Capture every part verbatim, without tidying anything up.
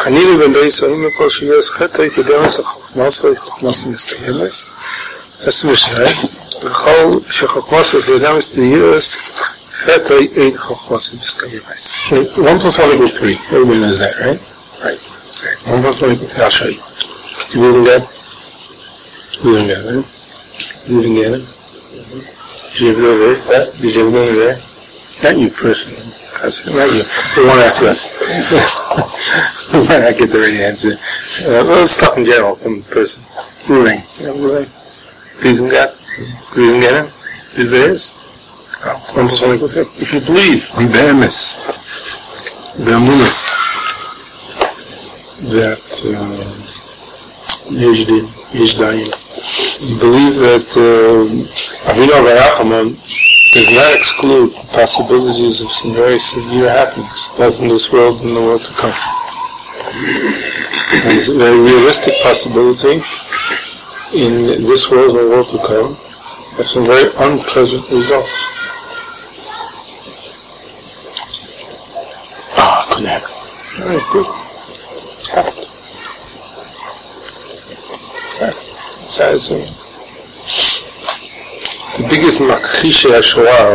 Chanina ben Deis Ha'im Kol Shiyos Chetay Kedemes HaChochmasoi Chochmasoi Miskayemes. That's the Mishnah, right? V'chol shechochmasoi Kedemes Tiyos Chetay Ein Chochmasoi Miskayemes. One plus one equals three. Everybody knows that, right? Right. Okay. One plus one equals three. I'll show you. Do you believe in God? You believe in God, right? You believe in God? Did you ever go there? That? Did you ever go there? Not you personally. Not you. They want to ask us. We might not get the right answer. Uh, well, let's talk in general from the person. Ruling. Yeah, ruling. Believes in God? Believes in God? Believes theirs? Oh, one plus one equals three. If you believe, in Be'emes, Be'amunah, that Yesh Din, Yesh Dayan, you believe that uh, Avinu Barachamon does not exclude possibilities of some very severe happenings, both in this world and the world to come. There's a very realistic possibility in this world and the world to come of some very unpleasant results. Ah, oh, couldn't happen. All right, good. It happened. It's happened. It's happened. The biggest makhishe HaShoah,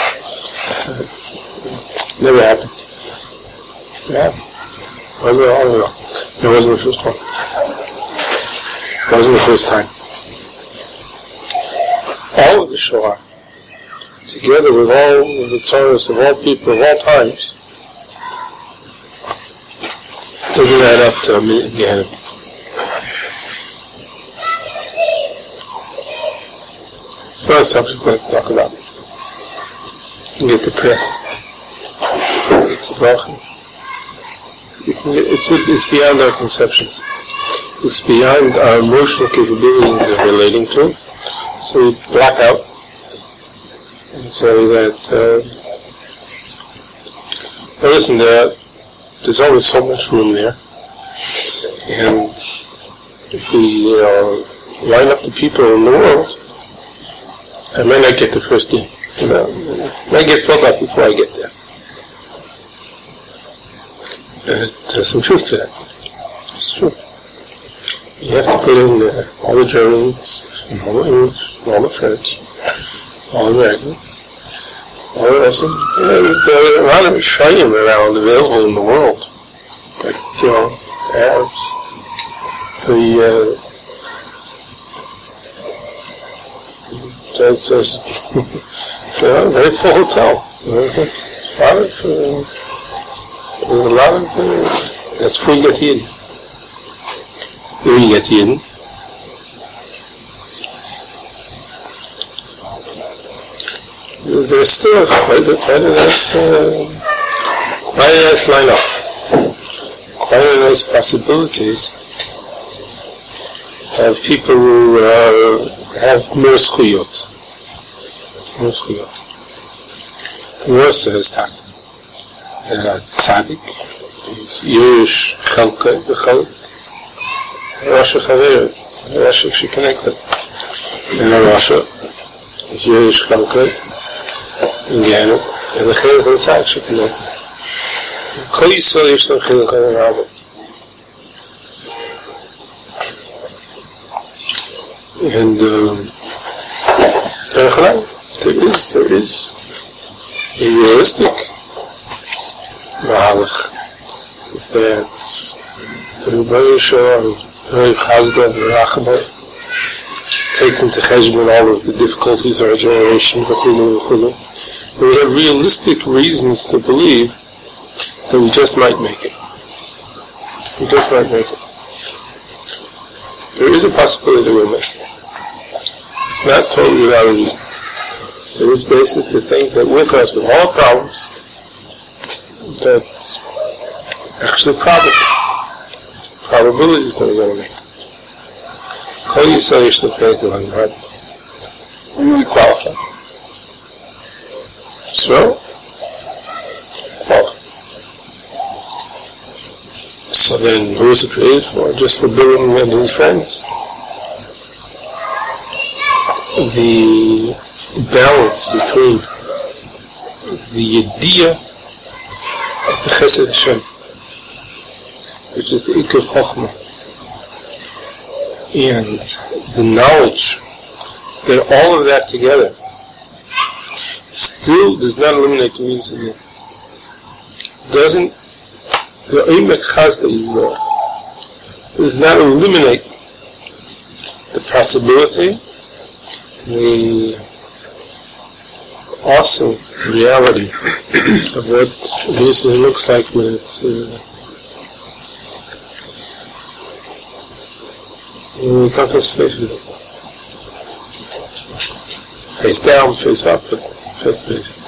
never happened. It happened. It wasn't all of it. It wasn't the first one. It wasn't the first time. All of the Shoah, together with all of the Tzoros of all people of all times, doesn't add up to a minute in Gehenna. So that's something we're going to talk about. You get depressed. It's a bracha. It's, it's beyond our conceptions. It's beyond our emotional capability of relating to it. So we black out and say that, uh, well, listen, there, there's always so much room there. And if we uh, line up the people in the world, I may not get the first day. You know, I might get filled up before I get there. And there's some truth to that. It's true. You have to put in uh, all the Germans, and all the English, and all the French, all the Americans, all the Russians. You know, there are a lot of Shayim around available in the world. Like, you know, the Arabs, the, uh, It's a you know, very full hotel. It's a lot of, uh, there's a lot of, uh, that's where you get in. Where you get in. There's still quite a, quite a nice, uh, quite a nice lineup. Quite a nice possibilities of people who uh, have more schuyot. More schuyot. The verse says that a tzaddik is Yerush Chelka, the Chelk, Rasha Chaver, Rasha Sheconnected. And a Rasha is Yerush Chelka, in Gehenna, and the Chelk and Tzaddik Sheconnected. Kol Yisrael Yesh Lam Chelk and Rabba. And um, there is, there is a realistic mahalach that the Rebbe Shoah, very chazda, very rachama, takes into cheshbon all of the difficulties of our generation, v'chulu, v'chulu. And we have realistic reasons to believe that we just might make it. We just might make it. There is a possibility that we'll make it. It's not totally without a reason. There is basis to think that with us, with all problems, that's actually probable. Probabilities that we're going to make. Call yourself your faith on God. We're really qualified. So, well, so then who is it created for? Just for Bilam and his friends? The balance between the idea of the Chesed Hashem which is the Ikar Chochmah. And the knowledge that all of that together still does not eliminate the means of it. Doesn't, the Eimek Chazda Yisrael does not eliminate the possibility, the awesome reality of what this looks like when it's uh, when we come face to face with it. Face down, face up, but face to face.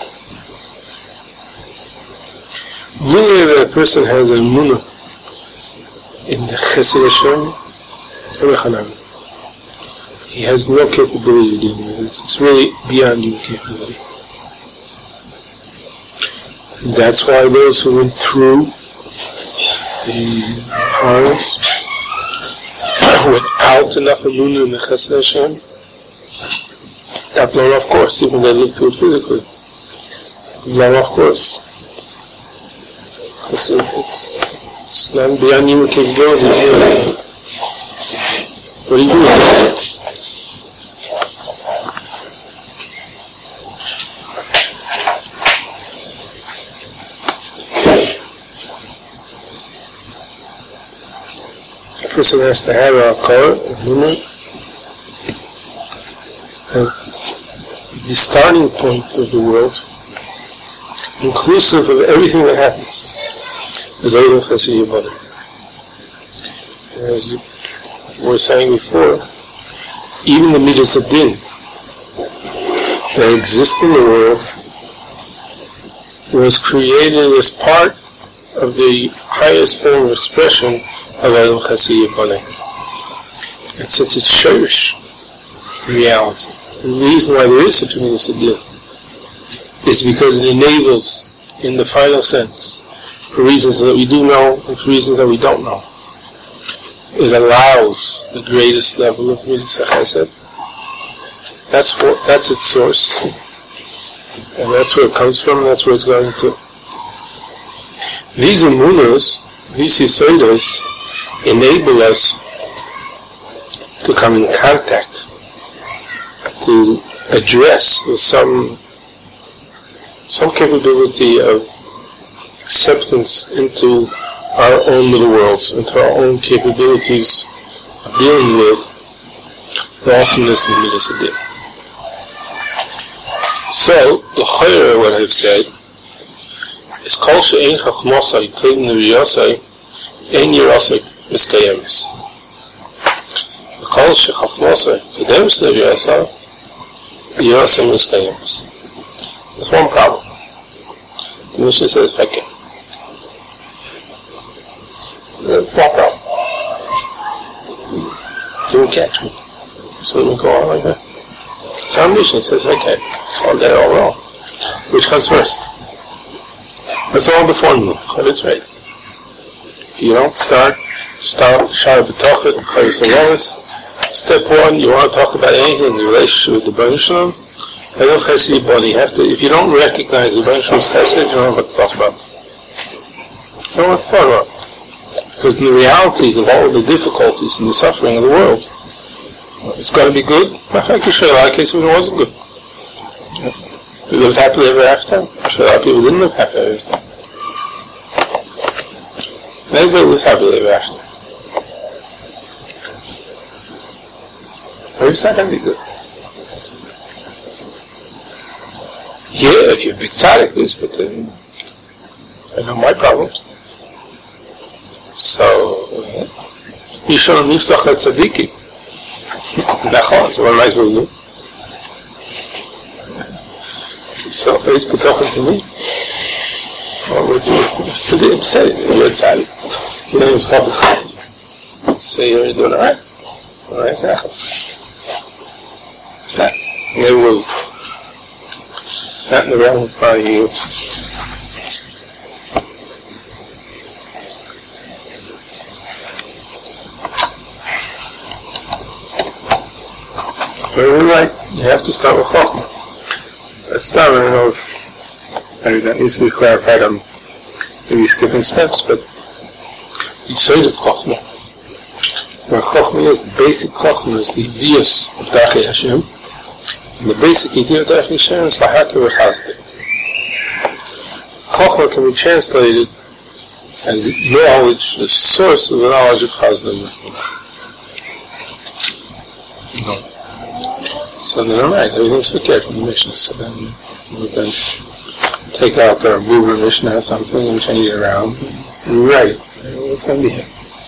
Usually that a person has a munah in the Chesed Hashem, he has no capability of dealing with it. It's, it's really beyond human capability. And that's why those who went through the harms without enough emunah in the Chesed Hashem got blown off course, even though they lived through it physically. Blown off course. It's, it's, it's not beyond human capabilities. What do you do with it? A person has to have a car, a human. That's the starting point of the world, inclusive of everything that happens. As Eidem Chesed Yibana. As we were saying before, even the Midas Adin that exist in the world was created as part of the highest form of expression of Eidem Chesed Yibana. And since it's shirish reality, the reason why there is such a Midas Adin is because it enables, in the final sense, for reasons that we do know and for reasons that we don't know, it allows the greatest level of Midas HaChesed. That's what, that's its source, and that's where it comes from, and that's where it's going to. These emunas, these yisodos, enable us to come in contact, to address with some some capability of acceptance into our own little worlds, into our own capabilities of dealing with the awesomeness and the Midas Adin. So, the Chayra, what I've said, is Kol she'ein chachmosai k'edim neviyosai ein yirosai miskayemis. Kol she'chachmosai k'edim neviyosai yirosai miskayemis. There's one problem. The Mishnah says Fekeh. That's one problem. Didn't catch me. So let me go on like that. Some Mishnah says, okay, I'll get it all wrong. Which comes first? That's all the formula. It's right. If you don't start, start Shara B'Tochet, Chavis Alovis. Step one, you want to talk about anything in the relationship with the Baruch Shalom. Eidem Chesed Yibana, you have to, if you don't recognize the Baruch Shalom's Chesed, you don't know what to talk about. You don't know what to talk about. Because in the realities of all of the difficulties and the suffering of the world, it's got to be good. I can show you a lot of cases when it wasn't good. They lived happily ever after. I'm sure a lot of people didn't live happily ever after. Everybody lives happily ever after. Maybe it's not going to be good. Yeah, if you're a big tzaddik, this, but then I know my problems. So, Yishon Niftach HaTzadikim. Nachon, so what am I supposed to do? So, face B'Tochet to me. Well, what's Tzaddik? Say, you're a tzaddik. You know, you're Chafetz Chaim. So you're doing all right. All right, it's that. Never will. Not in the realm of my you. But you're right, you have to start with Chochmah. Let's start, I don't know if maybe that needs to be clarified, I'm maybe skipping steps, but you Yisod of Chochmah. What Chochmah is, the basic Chochmah is the ideas of Darchei Hashem. And the basic idea of Darchei Hashem is Lahakir V'Chazdei. Chochmah can be translated as knowledge, the source of the knowledge of Chazdei. No. So then, alright, everything's forget from the Mishnah. So then we can take out our Buber Mishnah or something and change it around. Right. What's going to be here?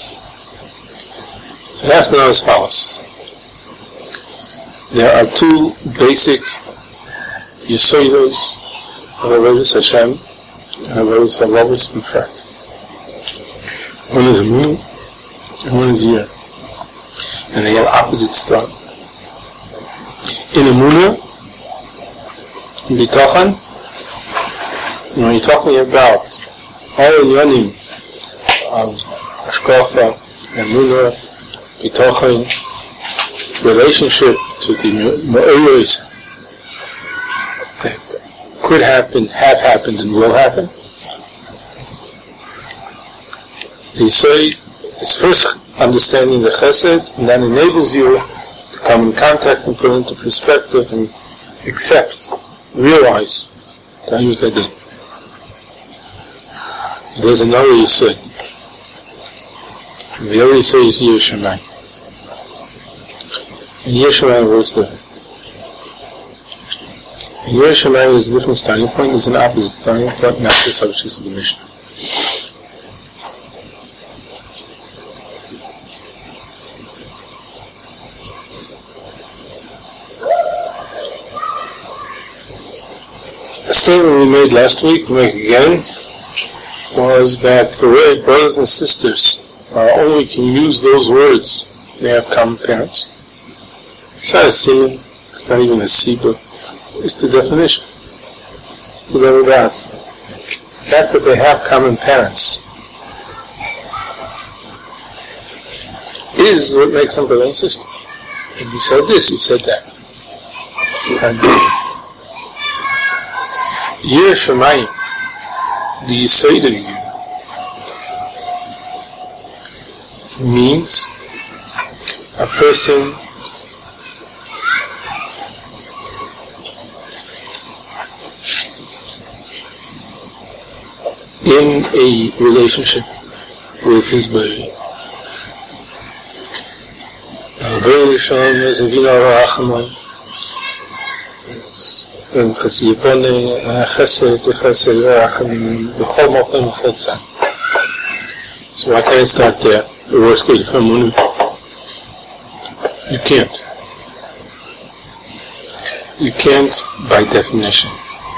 So you have to know as follows. There are two basic Yesodos of Avodas Hashem and Avodas Halachos B'Prat. One is a moon and one is a year. And they have opposite start. In Emunah, in Bitachon, when you're talking about all the yonim of Hashkafa, Emunah, Bitachon, relationship to the Me'oros that could happen, have happened, and will happen, you say it's first understanding the Chesed, and that enables you to come in contact and put into perspective and accept, realize that you can do. There's another Yisod. The other Yisod is Yireh Shamayim. And Yireh Shamayim works different. And Yireh Shamayim is a different starting point, is an opposite starting point, not the subject of the Mishnah. A statement we made last week, we make again, was that the way brothers and sisters are only can use those words if they have common parents. It's not a siman, it's not even a siba, it's the definition. It's the level of the fact that they have common parents is what makes them brother and sister. And you said this, you said that. And Yireh Shamayim, the Yisod of you, means a person in a relationship with his body. Al-Bari Shalom is a Vina Ra'achamon. And Chasiyapone, Chesed, Chesed, Ra'achamon, B'chol Mochim, B'chol Tzad. So why can't I start there? The worst case for Emunah. You can't. You can't by definition.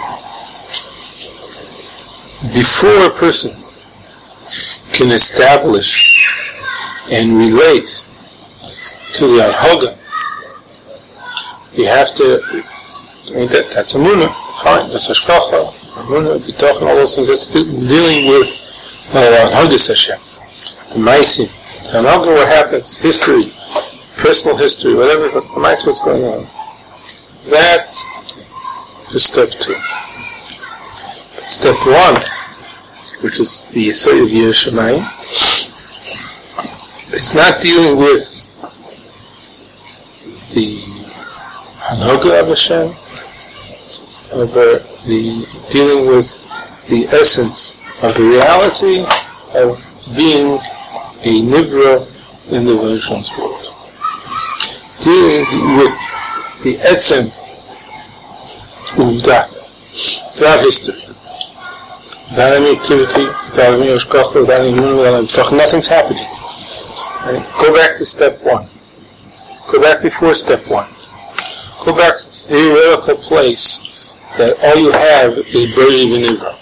Before a person can establish and relate to the Anhoga, you have to, I mean, that, that's Emunah, fine, that's Hashkacha, Emunah, Bitachon, all those things, that's dealing with uh, Anhogas Hashem, the Maisim, the Anhoga, what happens, history, personal history, whatever, but the Maisim, what's going on. That is step two. But step one, which is the Yisod of Yireh Shamayim, is not dealing with the Hanoga of Hashem, but the dealing with the essence of the reality of being a Nivra in the Vajra's world. Dealing with the Etzem Uvda, throughout history. Without any activity, without any Hashkacha, without any Emunah, without any Bitachon, nothing's happening. Right? Go back to step one. Go back before step one. Go back to the theoretical place that all you have is Bari V'Nivra,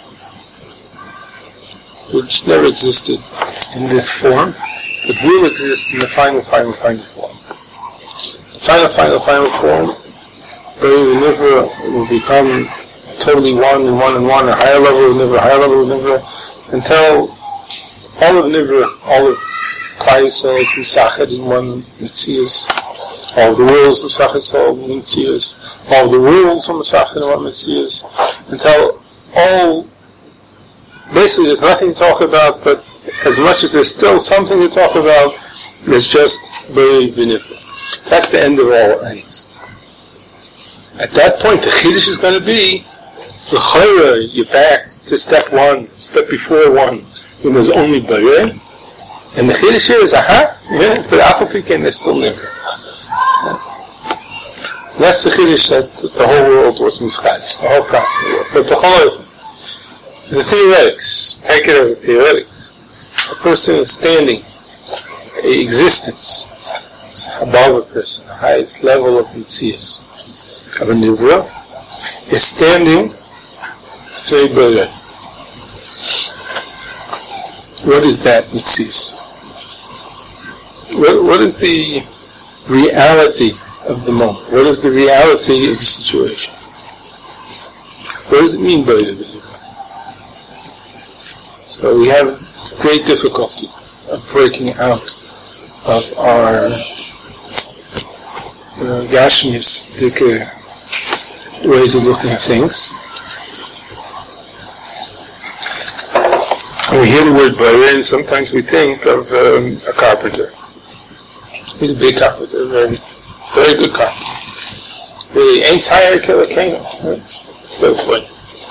which never existed in this form, but will exist in the final, final, final form. The final, final, final form, Bari V'Nivra will become totally one and one and one, a higher level of Nivra, a higher level of Nivra, until all of Nivra, all of Klal Yisrael is Misached in one Metzias, all of the worlds of Misached Soul in Metzias, all of the worlds of Misached in one Metzias, until all, basically there's nothing to talk about but as much as there's still something to talk about, it's just B'rei V'Nivra. That's the end of all ends. At that point, the Chiddush is going to be, the Chayra, you're back to step one, step before one, when there's only B'rei. And the Chiddush here is, aha, yeah, but Afal there's still Nivra. That's the Chiddush that the whole world was Mischadish, the whole process. But the whole, the theoretics, take it as a theoretics. A person is standing, a existence, above a person, the highest level of Mitzias, of a Nivra, is standing Tzei B'rei. What is that Mitzias? What, what is the reality of the moment? What is the reality of the situation? What does it mean by the Nivra? So we have great difficulty of breaking out of our uh, Gashmistic ways of looking at things. When we hear the word B'rei, and sometimes we think of um, a carpenter. He's a big carpenter, a very, very good carpenter. Really, ain't tired killer king. That's what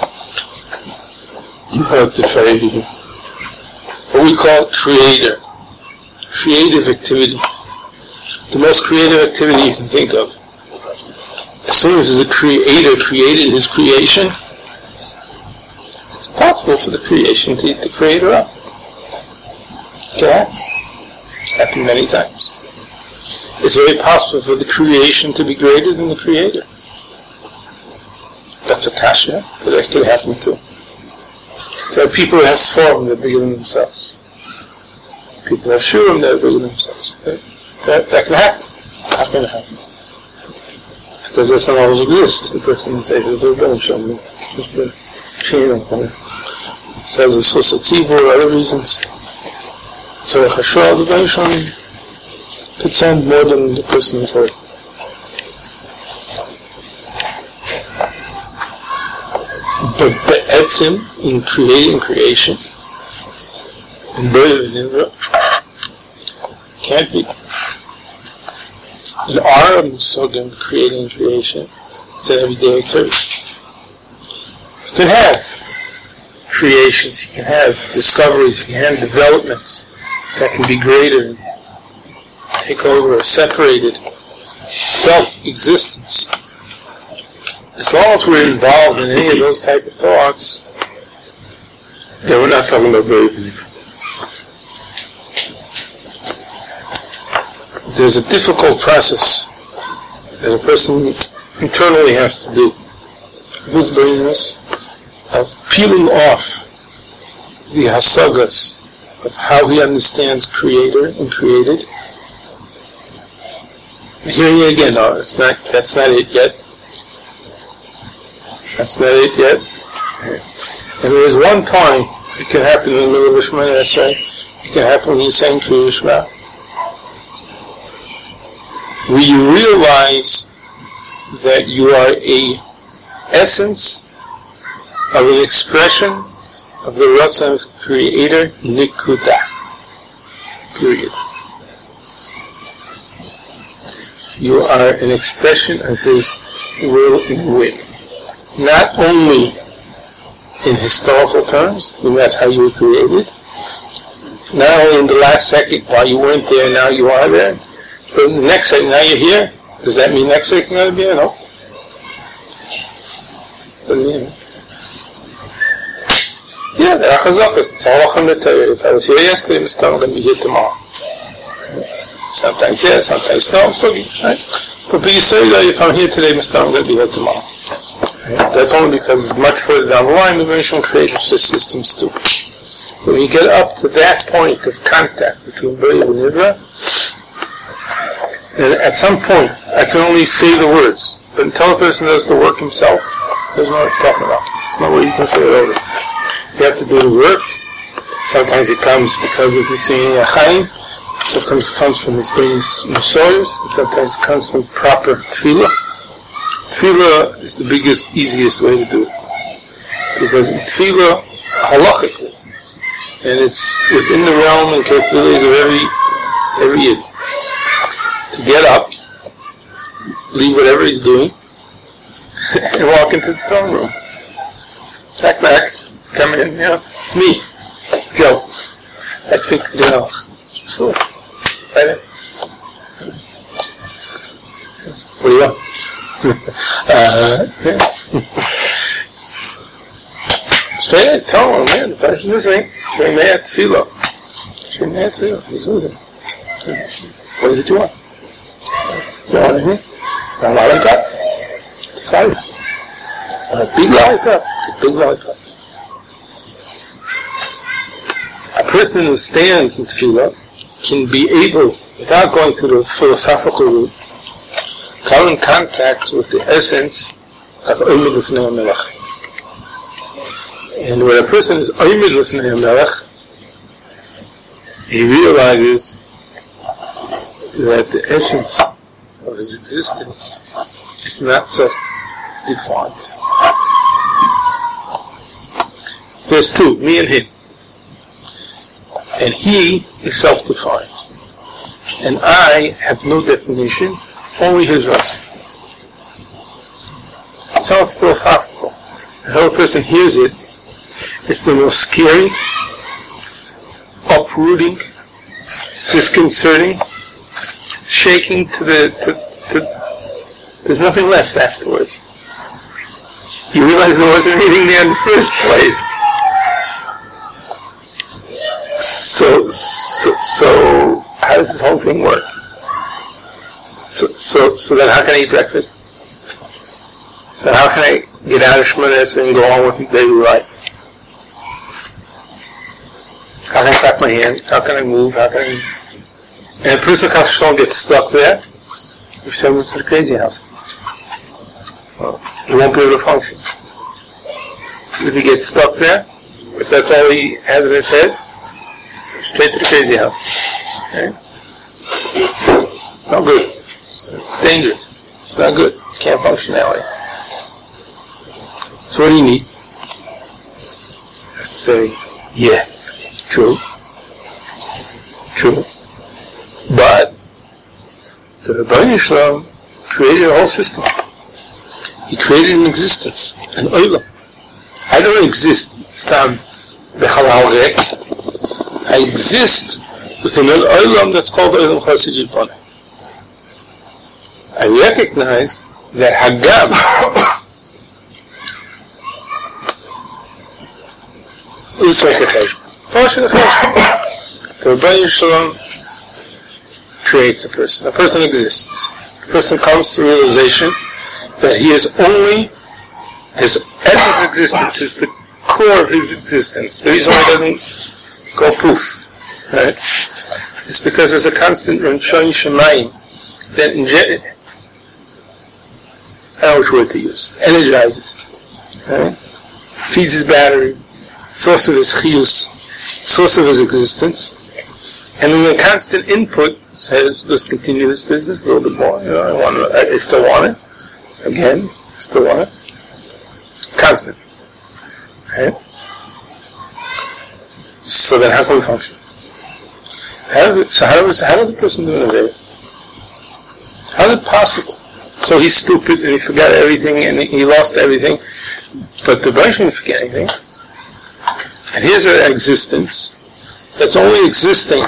you have to say. What we call creator, creative activity, the most creative activity you can think of. As soon as the creator created his creation, it's possible for the creation to eat the creator up. Okay? It's happened many times. It's very possible for the creation to be greater than the creator. That's a kasha, but that could happen too. There are people who have sforim that are bigger than themselves. People have shurim that are bigger than themselves. That, that, that can happen. How can it happen? Because that's not always exists. It's the person who says, there's a bench on me. It's the chain on me. Because of Sosativa or other reasons. So a chashua, the bench on me, could send more than the person who's worth. But be'etzim, in creating creation, in B'rei V'Nivra, can't be. In our Musogim, creating creation, it's an everyday activity. You can have creations, you can have discoveries, you can have developments that can be greater, take over a separated self-existence. As long as we're involved in any of those type of thoughts, then we're not talking about B'rei V'Nivra. There's a difficult process that a person internally has to do. This business of peeling off the hasagas of how he understands creator and created. Here you again, no, it's not, that's not it yet. That's not it yet. And there is one time it can happen in the middle of a Shemona Esrei. It can happen when you're saying Kriya Shema. Where you realize that you are a essence of an expression of the Ratzon of the Creator, Nikuda. Period. You are an expression of His will and whim. Not only in historical terms, and that's how you were created, not only in the last second while you weren't there, now you are there, but in the next second, now you're here. Does that mean next second you're going to be here? No. Doesn't mean it. Yeah, there are chazakas. It's all on the Torah. If I was here yesterday, Mister I'm going to be here tomorrow. Sometimes yes, sometimes no. So, right? But you say that if I'm here today, Mister I'm going to be here tomorrow. That's only because it's much further down the line, the Mission creative systems too. When you get up to that point of contact between B'rei and Nivra, and at some point, I can only say the words, but until a person does the work himself, there's no what I'm talking about. There's no way you can say it over. You have to do the work. Sometimes it comes because of Yisrael Chaim. Sometimes it comes from his various Musoyos. Sometimes it comes from proper Tefillah. Tefillah is the biggest, easiest way to do it. Because in Tefillah, halachically, and it's within the realm and capabilities of every every Yid to get up, leave whatever he's doing, and walk into the throne room. Back, back, come in, you know, it's me, Joe. I speak to Joe. Sure. Right in. What do you want? uh, yeah. Straight ahead, tell him, man, the person's listening. Straight mad tefillah. Straight mad tefillah. He's listening. What is it you want? You want anything? A lollipop? Sorry. A big lollipop. A big lollipop. A person who stands in tefillah can be able, without going to the philosophical route, come in contact with the essence of Oymid Lifnei HaMelech. And when a person is Oymid Lifnei HaMelech, he realizes that the essence of his existence is not so defined. There's two, me and him. And he is self-defined. And I have no definition, only his ratzon. It sounds philosophical. How a person hears it, it's the most scary, uprooting, disconcerting, shaking to the, to, to, there's nothing left afterwards. You realize there wasn't anything there in the first place. So, so, so how does this whole thing work? So, so, so then how can I eat breakfast? So how can I get out of Shemona Esrei and go on with my daily life? How can I clap my hands? How can I move? How can I... And a person who gets stuck there, you send him to the crazy house. Well, he won't be able to function. If he gets stuck there, if that's all he has in his head, straight to the crazy house. Okay? Not good. It's dangerous. It's not good. Can't function that way. So what do you need? I say, yeah, true. True. But the Rebbeinu Shalom created a whole system. He created an existence, an olam. I don't exist, stam bechalal rek. I exist within an olam that's called olam chassid yiboneh. I recognize that Hagam is like a cheshbon. The Rebbeinu Shalom creates a person. A person exists. A person comes to realization that he is only, his essence existence is the core of his existence. The reason why he doesn't go poof, right? It's because there's a constant Rinshon Shemayim that inject, I don't know which word to use, energizes, right? Feeds his battery, source of his chiyus, source of his existence, and then the constant input says, let's continue this business a little bit more, you know, I want to, I still want it, again, I still want it, constant, right? So then how can we function? How, so how does, how does a person do an Aveda? How is it possible? So he's stupid and he forgot everything and he lost everything, but the Baruch didn't forget anything. And here's an existence that's only existing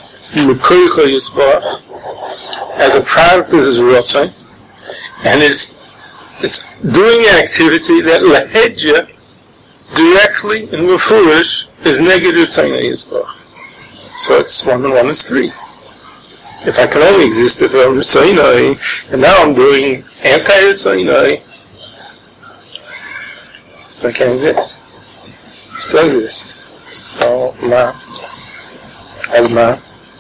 as a product of his ratzon, and it's it's doing an activity that lahedja directly and mefurish is negative tzayna yisbach. So it's one and one is three. If I can only exist if I'm tzayna, and now I'm doing anti-tzayna, so I can't exist. I still exist. So ma, as ma.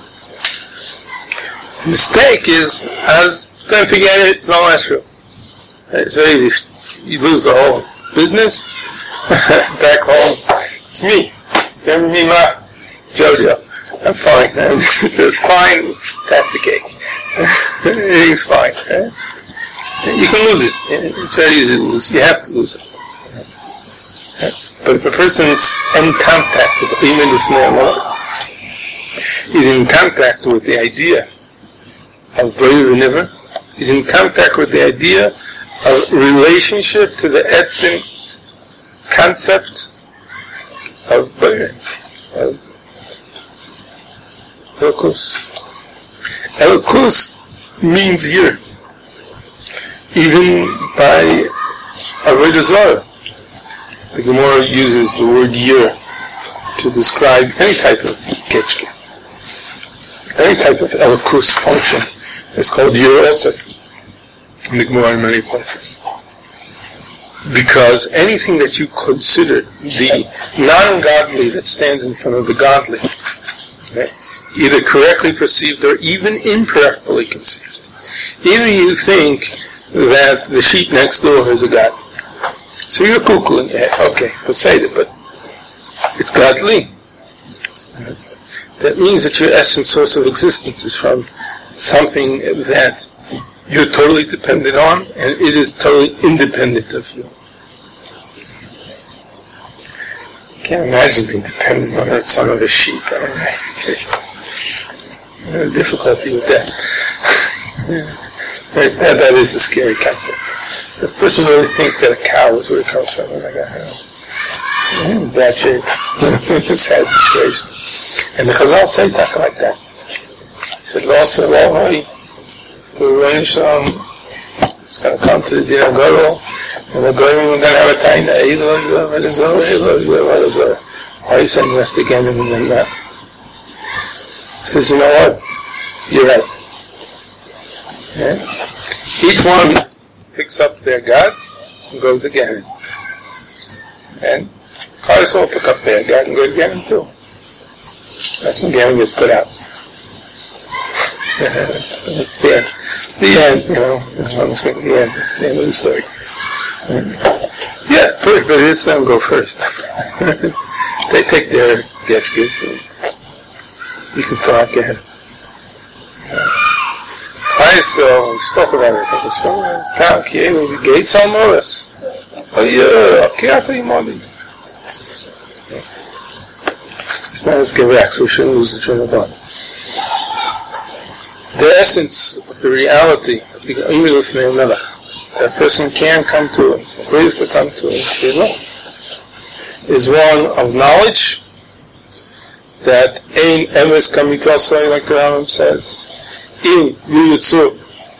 The mistake is, as don't forget it, it's not true. It's very easy. You lose the whole business. Back home, it's me. Remember me, ma? Jojo. I'm fine. I'm fine. Pass the cake. Everything's fine. You can lose it. It's very easy to lose. You have to lose it. But if a person is in contact with Iman Lifnei Malach, he's in contact with the idea of B'rei V'Nivra, he's in contact with the idea of relationship to the Etzim concept of B'rei, of Elokus. Elokus means here, even by Avodah Zarah. The Gemara uses the word year to describe any type of ketchke, any type of elokus function. It's called year also in the Gemara in many places. Because anything that you consider the non-godly that stands in front of the godly, okay, either correctly perceived or even incorrectly conceived, even you think that the sheep next door is a god. So you're cuckoo in your head. Okay, let's say it, but it's godly. That means that your essence, source of existence is from something that you're totally dependent on, and it is totally independent of you. I can't imagine being dependent on some of a sheep. I don't know. Difficulty with that. Right, that, that is a scary concept. If a person really thinks that a cow is where it comes from, like a uh, bad shape, sad situation. And the Chazal say talk like that. He said, "Losa Lohoi, the Rebbeinu it's going to come to the Din HaGadol, and the Goyim are going to have a taina, Elo, Elo, Elo, Elo, Elo, Elo, why are you sending us to Ganem and then that?" He says, "You know what? You're right. Yeah? Each one picks up their God and goes to Ganem. And Chayes will pick up their God and go to Ganem too. That's when Ganem gets put out. That's the end. The end, you know. Almost the end. That's the end of the story. Yeah, first, but it's them go first. They take their getchkes and you can start Ganem. So we spoke about it. I think we spoke about it. Kam Kielu Gates al Morris. Oh yeah, Kiata Imodi. It's not as Gevak, so we shouldn't lose the train of thought. The essence of the reality of the Iman Lifnei Malach that a person can come to and brave to come to and say no, is one of knowledge that Ein Emes Kamit Osai, like the Rambam says. In Yuyutsu,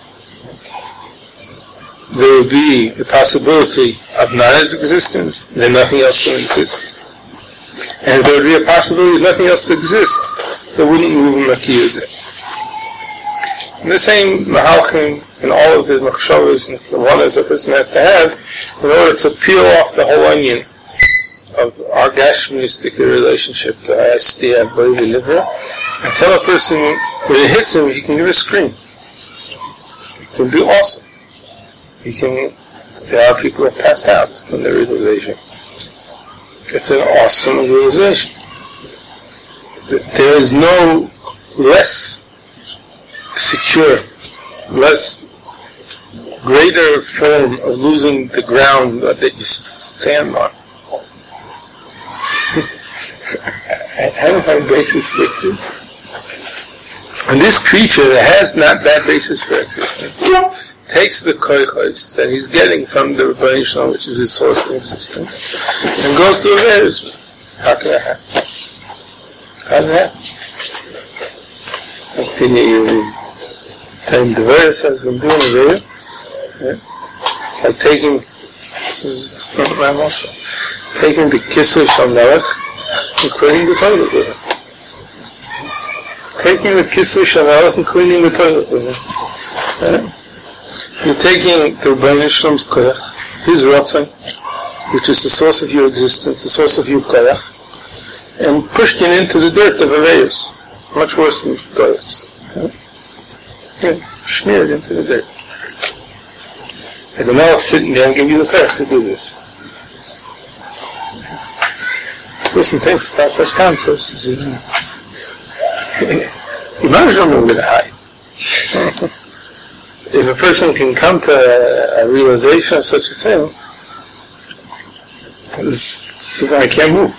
there will be the possibility of Nana's existence, then nothing else can exist. And if there would be a possibility of nothing else to exist, there wouldn't move him like he is it. And the same Mahalchim and all of the Machshavas and the ones that a person has to have in order to peel off the whole onion of our Gashmistic relationship to Hayastia and B'rei V'Nivra, and tell a person when it hits him, he can give a scream. It can be awesome. He can. There are people that have passed out from their realization. It's an awesome realization. There is no less secure, less greater form of losing the ground that you stand on. I don't have a basis for existence. And this creature that has not that basis for existence takes the koichos that he's getting from the Rebbeinu Shalom, which is his source of existence, and goes to a various. How can that happen? How does that happen? Continue telling the verse as we're doing the video. It's like taking, this is from the Ram also, it's taking the kisser from Melech and cleaning the toilet with it. Taking the kisser Shalom and cleaning the toilet with it. Right? You're taking the Rebbeinu Shalom's koyach, his ratzon, which is the source of your existence, the source of your koyach, and pushing it into the dirt of Aveyos, much worse than the toilets. Right? Yeah, smeared into the dirt. And the Melech sitting there and give you the koyach to do this. Person thinks about such concepts. You know, you might as well know where to hide. If a person can come to a, a realization of such a thing, it's So I can't move.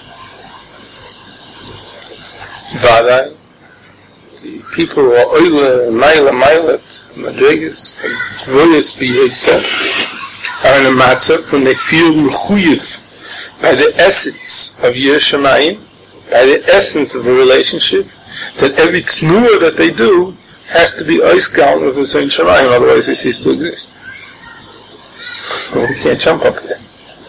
Vadai, the people who are oile, maila, mailat, the madrigas, and various behaviors are in a matzah when they feel mechuyev by the essence of Yireh Shamayim, by the essence of the relationship, that every tznuah that they do has to be oisgal with the same Shamayim, otherwise they cease to exist. Well, we can't jump up there.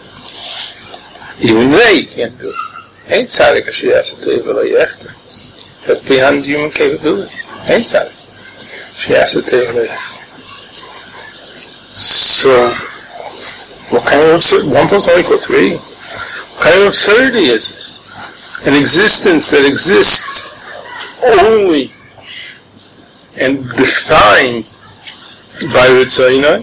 Even they can't do it. Ain't tzaddik asher yaseh tov v'lo yechter. That's beyond human capabilities. Ain't tzaddik asher yaseh tov v'lo yechter. So, what kind of absurdity? One plus one equals three. What kind of absurdity is this? An existence that exists only and defined by Ritzaynai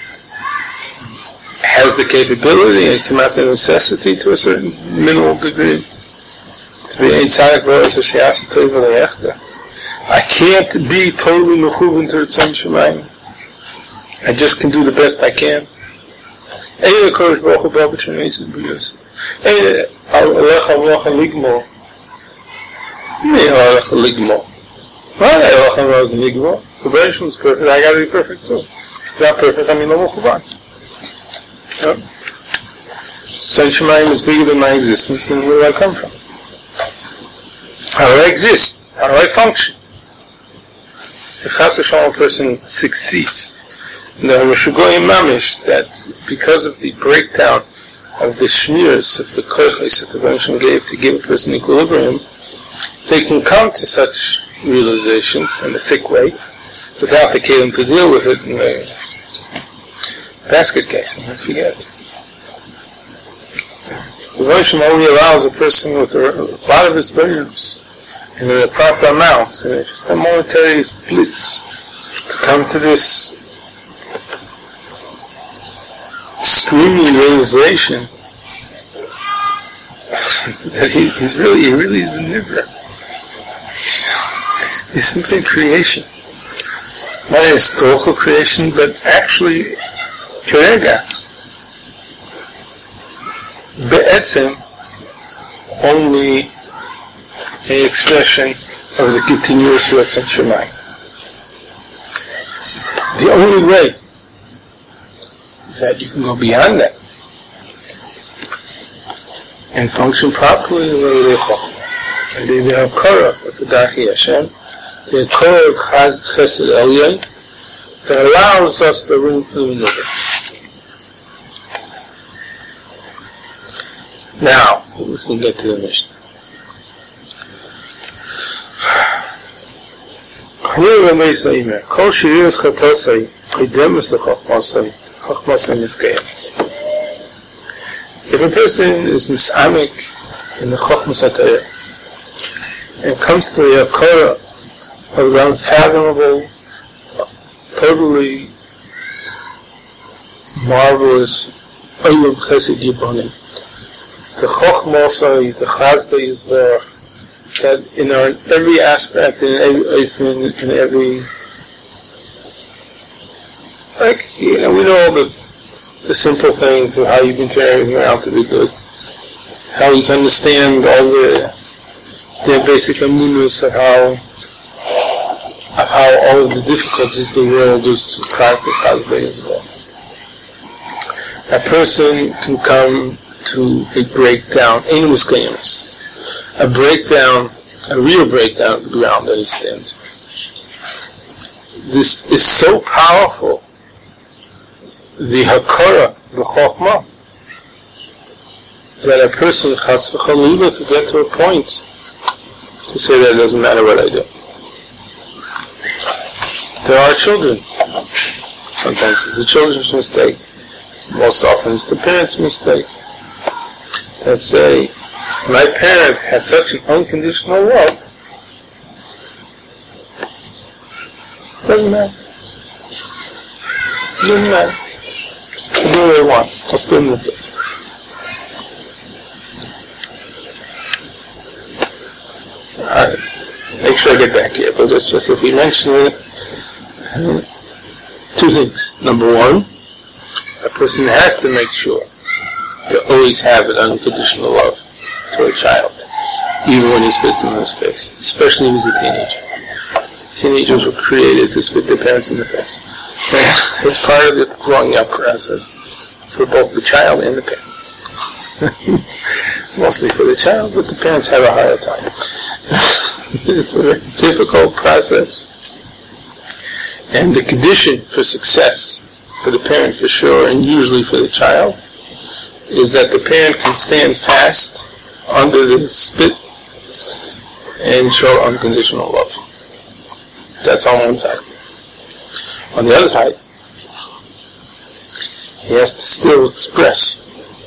has the capability and command the necessity to a certain minimal degree to be ein tzaddik v'lo yaseh tov v'lo yechter. I can't be totally mechuven to Ritzayn Shamayim. I just can do the best I can. Ein HaKadosh Baruch Hu b'Abba Shemaisim b'Yosef. Ein Alecha Alecha Ligmo. Ein Alecha Ligmo. Why Alecha Alecha Ligmo? The Bereshit is perfect. I got to be perfect too. If not perfect, I mean no mechuvan. Ritzayn Shamayim is bigger than my existence, and where do I come from? How do I exist? How do I function? If Chas v'Shalom a person succeeds, the Meshugoyim Mamish, that because of the breakdown of the shmiras of the koiches that the Bereshit gave to give a person equilibrium, they can come to such realizations in a thick way without the kelim to deal with it in the basket case, and don't forget it. The Bereshit only allows a person with a, a lot of his burdens in a proper amount, and just a momentary blitz, to come to this screaming realization that he, he's really, he really is a nivra. He's simply a creation. Not a historical creation, but actually, kerega. Be'etzem, only an expression of the continuous Ritzayn Shamayim. The only way that you can go beyond that and function properly is a Chachma. And the Hakara with the Dachi Hashem, the Hakara of Chesed Elyon, that allows us the room for the maneuver. Now, we can get to the Mishnah. Kol shirius chatosai, idemus lechachmasai, chachmasai mitzkayemis. If a person is misamik in the chachmas HaTorah and comes to the Hakara of the unfathomable, totally marvelous Olam Chesed Yibonim, the Chochmosai, the Chazdei Yisvarach, that in our every aspect, in every oifen, in every, like, you know, we know all the, the simple things of how you can turn everything around to be good, how you can understand all the, the basic amunas of how, of how all of the difficulties the world is to practice Chazdei as well. A person can come to a breakdown, ein muskayemis, a breakdown, a real breakdown of the ground that he stands. This is so powerful, the Hakara, the Chochmah, that a person, Chas v'Chalila, could get to a point to say that it doesn't matter what I do. There are children. Sometimes it's the children's mistake. Most often it's the parents' mistake. That say, my parent has such an unconditional love. Doesn't matter. Doesn't matter. I do what I want. I'll spin the place. Alright. Make sure I get back here. But it's just if we mention it, two things. Number one, a person has to make sure to always have an unconditional love to a child, even when he spits in his face, especially when he's a teenager. Teenagers were created to spit their parents in the face. And it's part of the growing up process for both the child and the parents. Mostly for the child, but the parents have a harder time. It's a very difficult process. And the condition for success for the parent for sure, and usually for the child, is that the parent can stand fast under the spit and show unconditional love. That's on one side. On the other side, he has to still express,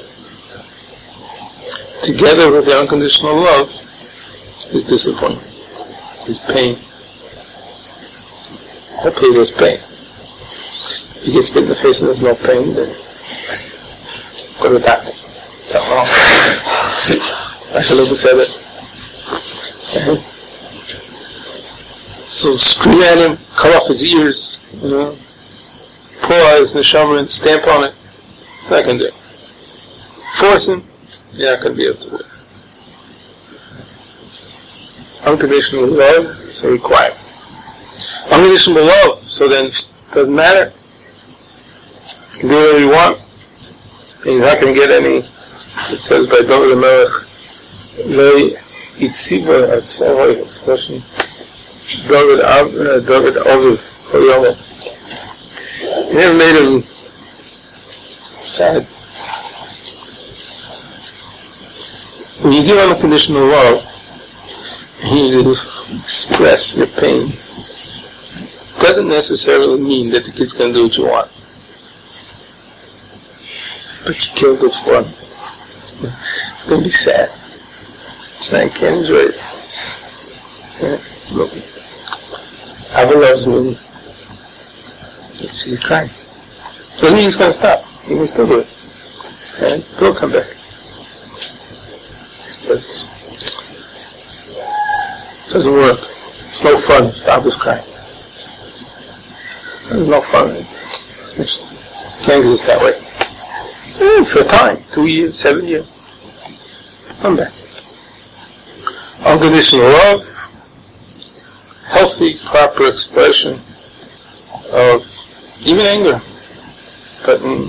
together with the unconditional love, his disappointment, his pain. Hopefully there's pain. If you get spit in the face and there's no pain, then go to the doctor. Tell him, oh, I should have said it. Okay. So scream at him, cut off his ears, you know, pull out his neshama and stamp on it. It's not going to do it. Force him, you're not going to be able to do it. Unconditional love is a requirement. Unconditional love, so then it doesn't matter. You can do whatever you want, and you're not going to get any. It says by David HaMelech, Lei Itziva Atzavai, expression, David uh, David Aviv, Koyama. He never made him sad. When you give unconditional love, you need to express your pain. Doesn't necessarily mean that the kid's going to do what you want. But you killed it for him. It's going to be sad. I can't enjoy it. Yeah. Look. Abba loves me. She's crying. Doesn't mean it's going to stop. You can still do it. And he'll come back. It doesn't work. It's no fun if Abba's crying. There's no fun. It can't exist that way. Mm, for a time, two years, seven years. Come back. Unconditional love, healthy, proper expression of even anger, but in,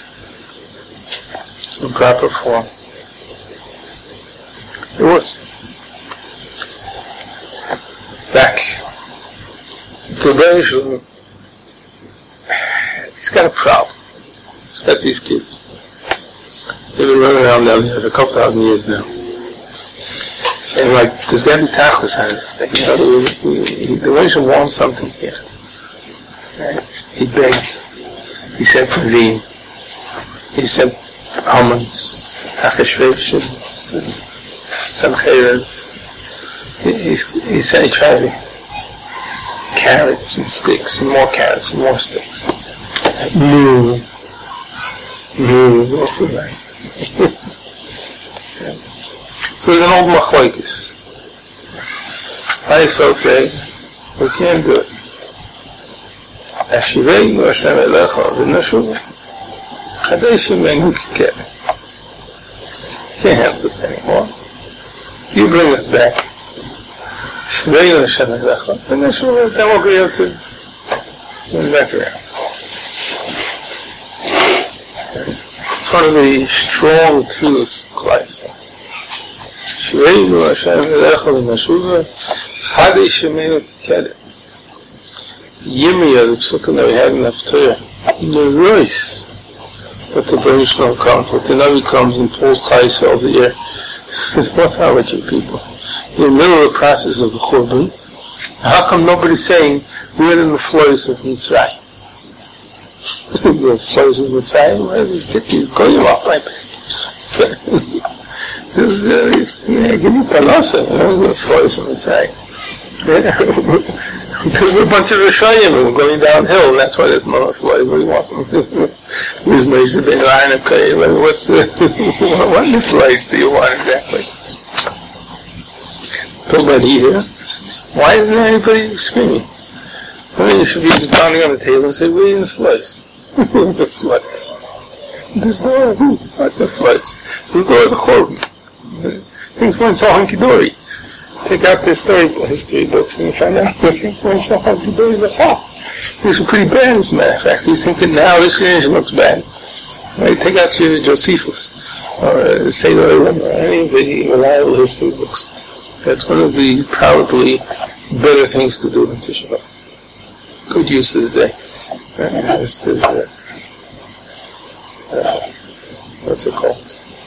in proper form. It works. Back to Benjamin. He's got a problem. He's got these kids. They've been running around down here for a couple thousand years now. And like, there's got to be tachlis on this thing. You know, the Benjamin wants something here. Right? He begged. He sent Praveen. He sent almonds, achashveshins, some chayras. He, he, he said he tried carrots and sticks, and more carrots and more sticks. No. No, what's the name? So there's an old machlokes. I still say, we can't do it. Ashiveinu Hashem Elecha v'nashuva Chadesh Yimenu Kikere. Can't handle this anymore. You bring us back. Ashiveinu Hashem Elecha v'nashuva, then we'll agree to turn back around. It's one of the strong tools of Klal. Ashiveinu Hashem Elecha v'nashuva Chadesh Yimenu Kikere. Yirmiyah, the psukim that we had in Haftarah, the Rosh, but the British don't come, but the Navi comes and pulls Klal all the year. He says, what's wrong with you people? You're in the middle of the process of the Churban. How come nobody's saying, we're in the floors of Mitzrayim? The floors of Mitzrayim? Where do these get these goyim off my back? Give me Parnasa, the floors of Mitzrayim. Because we're a bunch of Rishayim and we're going downhill, and that's why there's no flood. What do you want? Who's Moshe Ben Ryan and Pei? What's the, what place do you want exactly? Nobody here. Why isn't anybody screaming? I mean, you should be pounding on the table and say, we're in the flood. The flood. This door, who? What the floods? This door, the Chorban. Things weren't so hunky-dory. Take out the story, history books and you find out that things weren't so hunky-dory at all. These were pretty bad, as a matter of fact. You think that now this creation looks bad. Right? Take out your Josephus or uh, Seder Olam or any of the reliable history books. That's one of the probably better things to do in Tisha B'Av. Good use of the day. Uh, this is, uh, uh, what's it called?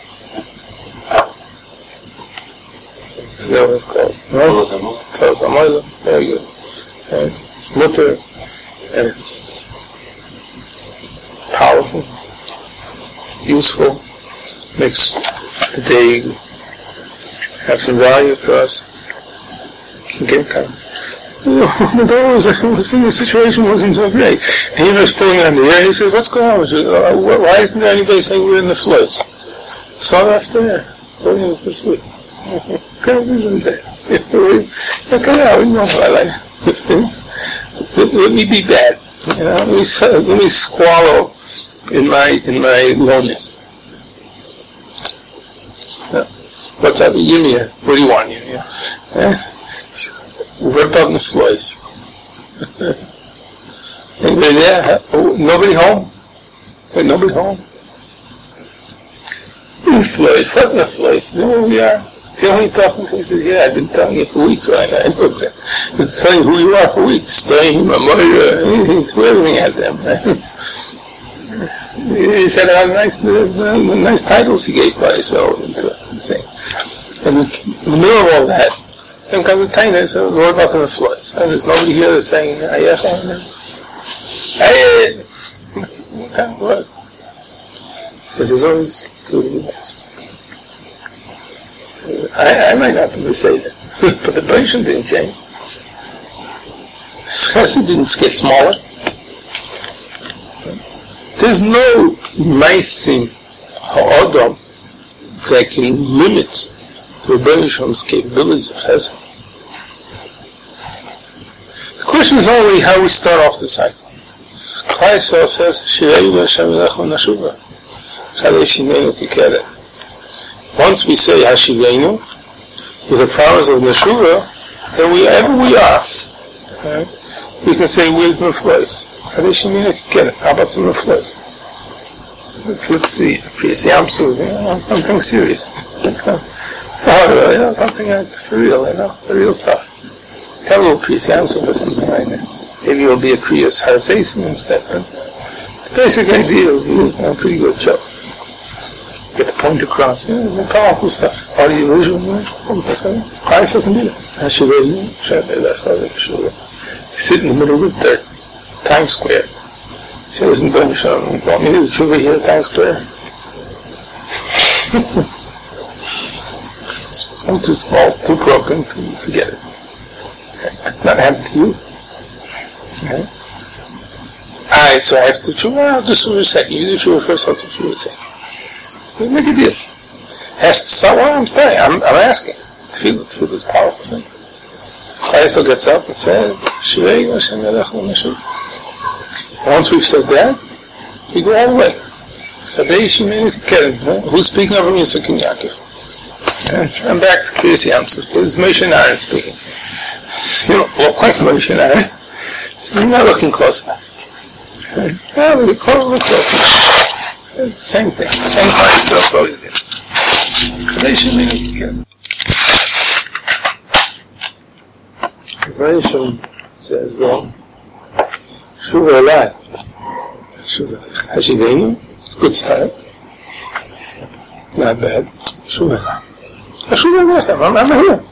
I forget what it's called. No? Torah Zamoyla. Very good. And it's mutter, and it's powerful, useful, makes the day have some value for us. Can get kind of, you know, the door was, was thinking the situation wasn't so great. And he was pulling on the air. He says, "What's going on with you? Uh, why isn't there anybody saying we're in the floods?" Saw it after there. Told you this this week. God isn't there. Okay, now we know what I like. let, let me be bad. You know, let me let me swallow in my in my lowness. No. What's up, Yimia? What do you want, Yimia? Eh? Rip up the flies. Anybody there? Oh, nobody home? Wait, nobody home? The flies. What the flies? You know where we are? The only talking to me says, yeah, I've been telling you for weeks right now. I know that. I've been telling you who you are for weeks. Studying my mother, anything, threw everything at them. He said how nice, the nice titles he gave by himself. And in the middle of all that, then comes a time and says, what about the flies? And there's nobody here that's saying, yes, I know. Hey, what? Because there's always two aspects. I, I might not be able to say that, but the version didn't change. His chesed didn't get smaller. There's no meisim ha'adam that can limit the Rebbeinu Shalom's capabilities of chesed. The question is only how we start off the cycle. Klal Yisrael says, "Shirei Hashem Elecha Nashuva." Once we say Hashivenu, with the powers of Neshuvah, then wherever we are, okay, we can say, where's the place? How about some of the place? Let's see, you know, something serious. Oh, you know, something like for real, you know, for real stuff. Tell a little Priyas or something like that. Maybe it'll be a Priyas Haraseisim instead. But the basic idea will be, you know, a pretty good job. Get the point across. Yeah, it's powerful stuff. All the illusion, I still can do that. Sit in the middle of the dirt, Times Square. He said, listen, don't you want me to do the truth here at Times Square? I'm too small, too broken to forget it. Okay. Not happen to you. Okay. Alright, so I have to do I'll do for a second. You do truth first, I'll do for a second. Make a deal. Has to start while I'm studying. I'm, I'm asking. Tefillah, Tefillah is a powerful thing. Klal Yisrael gets up and says, Shirei Hashem Elecha Nashuva. Once we've said that, we go all the way. Who's speaking over Yitzchak and Yaakov? And I'm back to Kriyas Yamsuf. This is Moshe and Aaron speaking. You don't look like Moshe and Aaron. So you're not looking close enough. Yeah, look close, look close enough. Same thing. Same Klal Yisrael always been. Kadeshim Yitzchak. Kadeshim says, well, Shuvah alive. Shuvah. Hashivenu. It's a good start. Not bad. Shuvah. Shuvah alive. I'm, I'm here.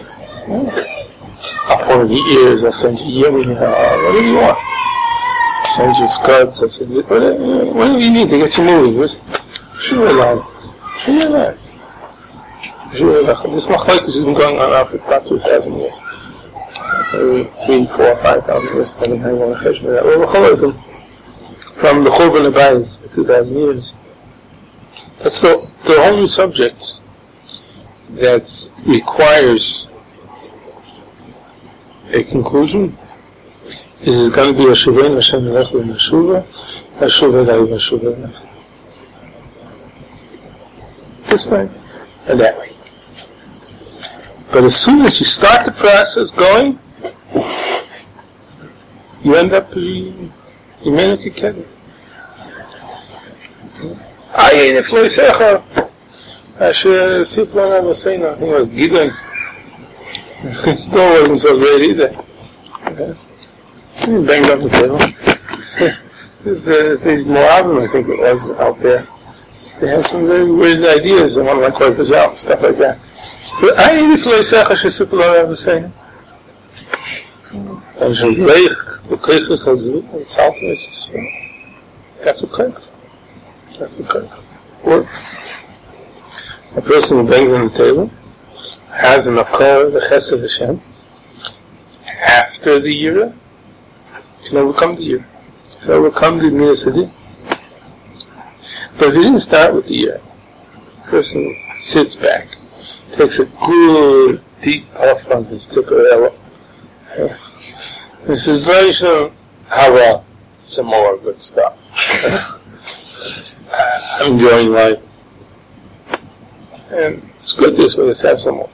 I'll pour in your ears. I'll send you yummy. Whatever you want. I'll send you scuds. I'll send you whatever, whatever you need to get you moving. Shuvah alive. Shuvah alive. Shuvah alive. This machlokes has been going on now for about two thousand years. Maybe three, four, five thousand years, depending how you want to cheshbon that. Well, from the Churban Abayis for two thousand years. That's the, the only subject that requires a conclusion. Is it going to be a Shuvah Hashem Elecha Nashuva, a Shuvah Da'iv, a Shuvah Elecha? this way or that way. But as soon as you start the process going, you end up in Yemenuk Kevin. Ayin if lo yisecha, Asher Siflan was saying, I think it was Gideon. It still wasn't so great either. Okay. He banged up the table. These, uh, these Moabim, I think it was, out there. They have some very weird ideas. They want to like wipe us out and stuff like that. But Ayin if lo yisecha, Asher Siflan was saying. Asher Leich, L'Keichach Hazu, it's out there. That's okay. That's okay. Works. A person who bangs on the table has an akar, the chesed Hashem, after the year, can overcome the year, can overcome the Miyasadin. But if he didn't start with the year, the person sits back, takes a good deep puff on his tipperella, and says, very soon, how about some more good stuff? I'm enjoying life. And it's good this way, let's have some more.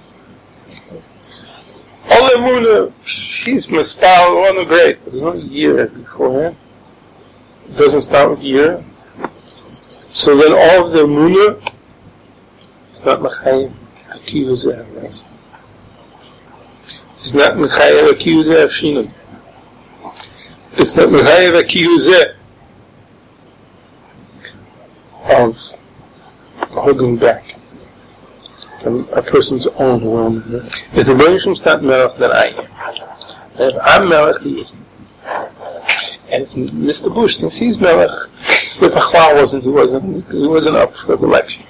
All the Muna, she's mispal, one of great, but there's no year beforehand. It doesn't start with year. So then all of the Muna, it's not Mechayim, Akiyuzeh, it's not Mechayim, Akiyuzeh, Shinun. It's not Mechayim, Akiyuzeh, of holding back from a person's own will. If the Bereshim is not Melech, then I am. And if I'm Melech, he isn't. And if Mister Bush thinks he's Melech, Slip Achla wasn't, he wasn't, he wasn't up for the elections.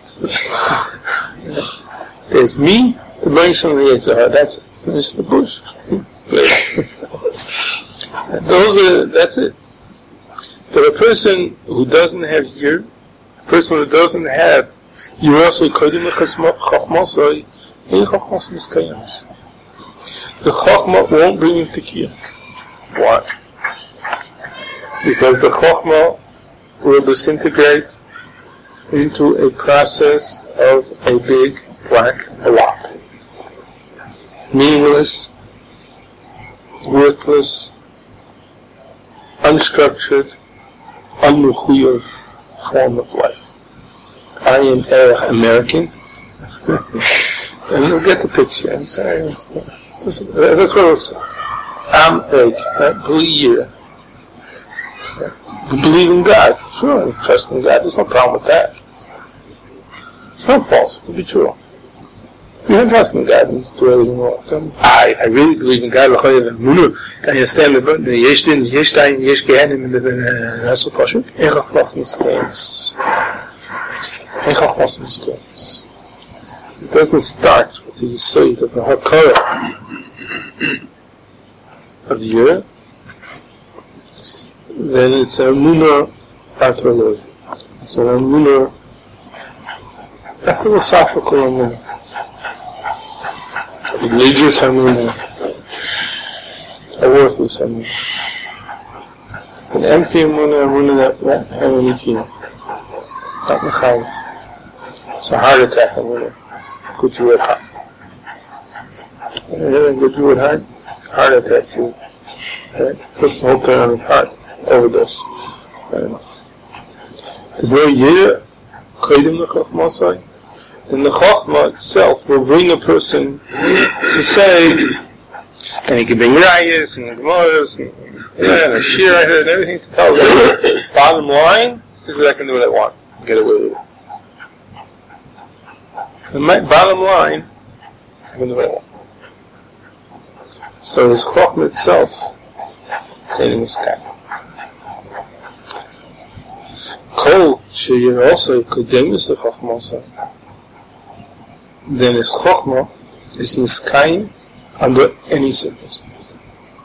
There's me, the Bereshim, and the Yetzirah, that's it. Mister Bush. Those are, that's it. But a person who doesn't have year, a person who doesn't have Yerusha Kodim Chachmasoi, Ein Chachmas Miskayams. The Chachma won't bring him to Kiyah. Why? Because the Chachma will disintegrate into a process of a big black block. Meaningless, worthless, unstructured, unmechuyev form of life. I am Erech American. And you'll get the picture. I'm sorry. That's what it looks like. I'm Erech. I believe. Believe in God. Sure, I trust in God. There's no problem with that. It's not false. It could be true. You don't trust in God and do everything wrong. I, I really believe in God. Can you stand the Yesh Din, Yesh Dain, Yesh Gehenim, and the Rasul Pashu? Echach Lachnis Games. Echach Lachnis Games. It doesn't start with the Yisoid of the Hakara of the year. Then it's a Munah Artolog. It's a Munah, a philosophical Munah. A religious Munah. A worthless Munah. An empty Munah, a Munah that won't have any key. Not Mechayiv. It's a heart attack Munah. Good you at heart. And then good you at heart, heart attack too. Right? Puts the whole thing on his heart. Overdose. There's no year, Kodim the Chachmasai. Then the Chachma itself will bring a person to say, and he can bring Rayas and Gemaras and, yeah, and a Shir and everything to tell them. Bottom line is that I can do what I want and get away with it. And my bottom line, I can do what I want. So his Chachma itself is in this guy. Kol she'yer also kodemus the Chachma also. Then his Chachma is miskayim under any circumstance.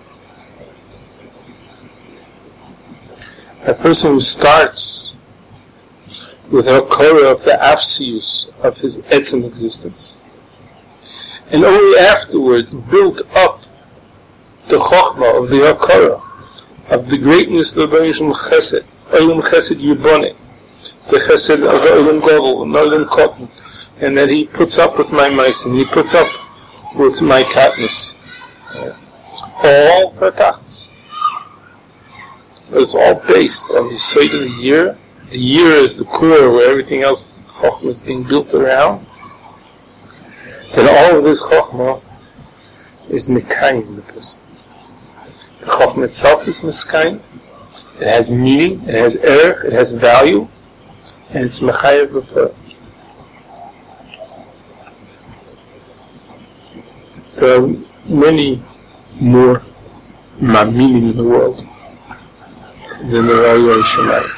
A person who starts with a korah of the afsius of his etzem existence, and only afterwards built up the Chachma of the Hakara, of the greatness of the Bereshim Chesed, Olam Chesed Yibone, the Chesed of the Olam Gadol, and Olam Kotten, and that he puts up with my mice, and he puts up with my katnus. All for tachlis. But it's all based on the side of the year. The year is the core where everything else chokhmah is being built around. Then all of this chokhmah is mekayim the person. The chokhmah itself is mekayim. It has meaning, it has erech, it has value, and it's mechayev b'fer. There are many more maminim in the world than there are Yorei Shamayim.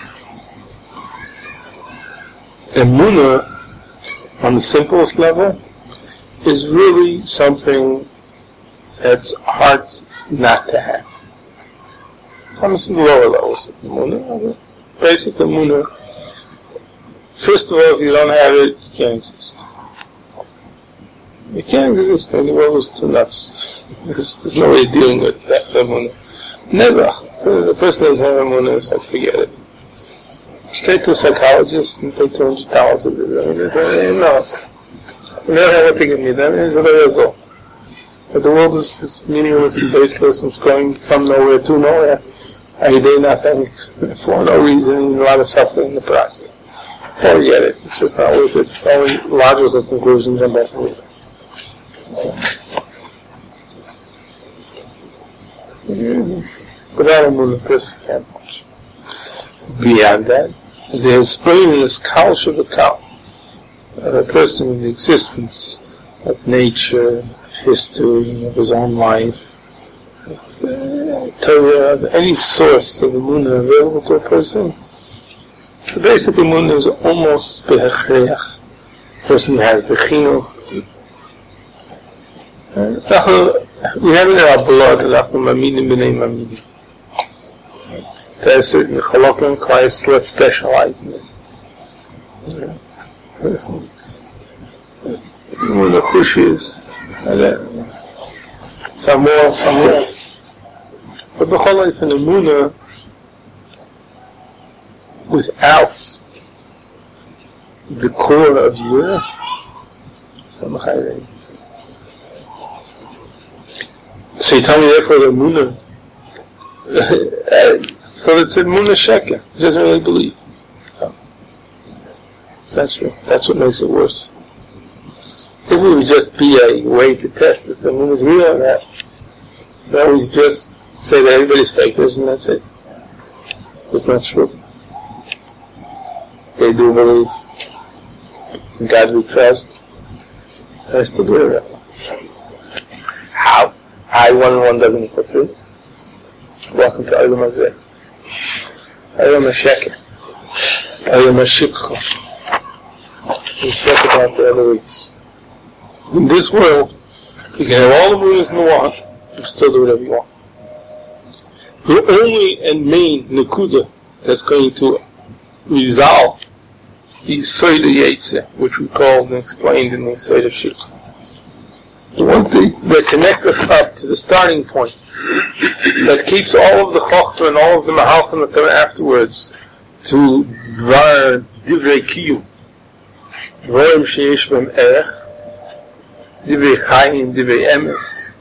Emunah, on the simplest level, is really something that's hard not to have. On the lower levels of Emunah, basic Emunah, first of all, if you don't have it, you can't exist. You can't exist, and the world is too nuts. There's, there's no way of dealing with that Emunah. Never. The person doesn't have Emunah, it's like, forget it. Straight to a psychologist and pay two hundred dollars a day. No. You never have anything in me, then it's a result. But the world is, is meaningless and baseless, and it's going from nowhere to nowhere. I do nothing for no reason, and a lot of suffering in the process. Forget it. It's just not worth it. Only logical conclusions and better reasons. Without a moon, a person can't watch. Beyond that, there is brain in this couch of a cow. A person in the existence of nature, of history, of his own life, of Torah, of any source of the moon available to a person. The basic moon is almost behechreach. The person has the chinuch. We have it in our blood, there are certain chalokim class, let's specialize in this. When the kush is, some more, some less. But the whole life in the Emunah, without the core of year, it's not mechayim. So you tell me therefore the Emunah, so it's Emunah sheker. He doesn't really believe. No. It's not true. That's what makes it worse. If it would just be a way to test if the Emunah is real or not, then always just say that everybody's fakers and that's it. It's not true. They do believe in God we trust. I still do it. How? I one and one doesn't equal three. Welcome to Olam Hazeh. Olam HaSheker. Olam HaShikha. We spoke about the other weeks. In this world, you can have all the movies in the world, and still do whatever you want. The only and main Nakuda that's going to resolve the Yesod Yetzirah, which we called and explained in the Yesod of Shikha. The one thing that connects us up to the starting point, that keeps all of the Chochmah and all of the Mahalchim that come afterwards to Dvar Divrei Kiyum, Dvarim Sheyesh B'hem Erech, Divrei Chayim, Divrei Emes.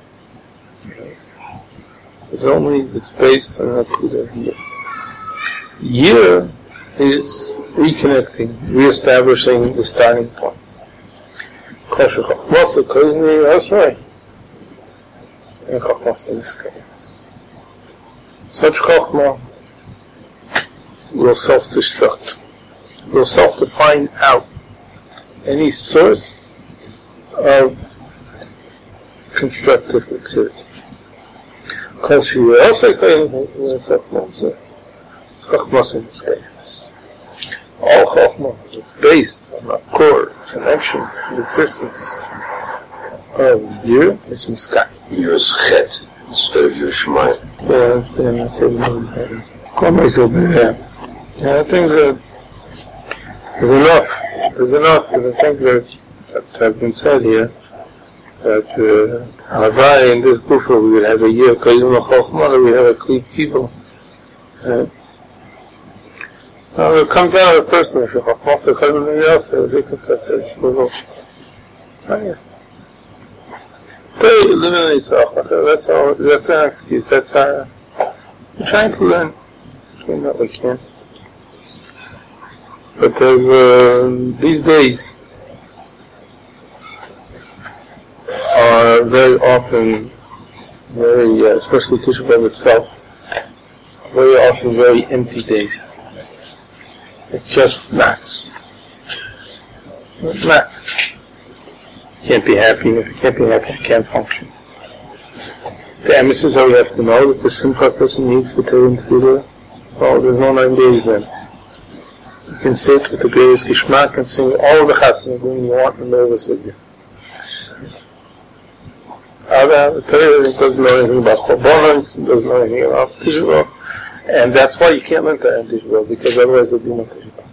It's only, it's based on Nakuda here. Year is reconnecting, re-establishing the starting point. Kosher Chochmasa, Kozni, Osrei. And Chochmasa in this case. Such Chochmah will self-destruct, will self-define out any source of constructive activity. Kosher Osrei, Kozni, Chochmasa. Chochmasa in this case. All Chochmah is based on a core connection to the existence of year is Miskay. Year is Chet instead of Year Shemayim. Yeah, then I can't remember. Call myself there. Yeah, I think that there's enough. There's enough of the things that, that have been said here. That uh, Havai in this Gufa we would have a year Kayim Chochmah, we have a Kli Kibel. Now, it comes out of a person, if you're Chachmas, if you're else, they can tell you. Nice. They eliminate Tzachach. That's all, that's an excuse. That's how I'm trying to learn. Doing what we can. Because uh, these days are very often very, uh, especially Tisha B'Av itself, very often very empty days. It's just nuts. Nuts. You can't be happy. If you can't be happy, you can't function. The emissaries all you have to know that the simple person needs for Torah and Tefillah. Well, there's no nine days then. You can sit with the greatest geschmack and sing all the chassanim you want in the middle of the sugya. Other Torah doesn't know anything about Korbanos, doesn't know anything about Tisha B'Av, and that's why you can't learn Torah and Tisha B'Av, because otherwise there'll be no Tisha B'Av.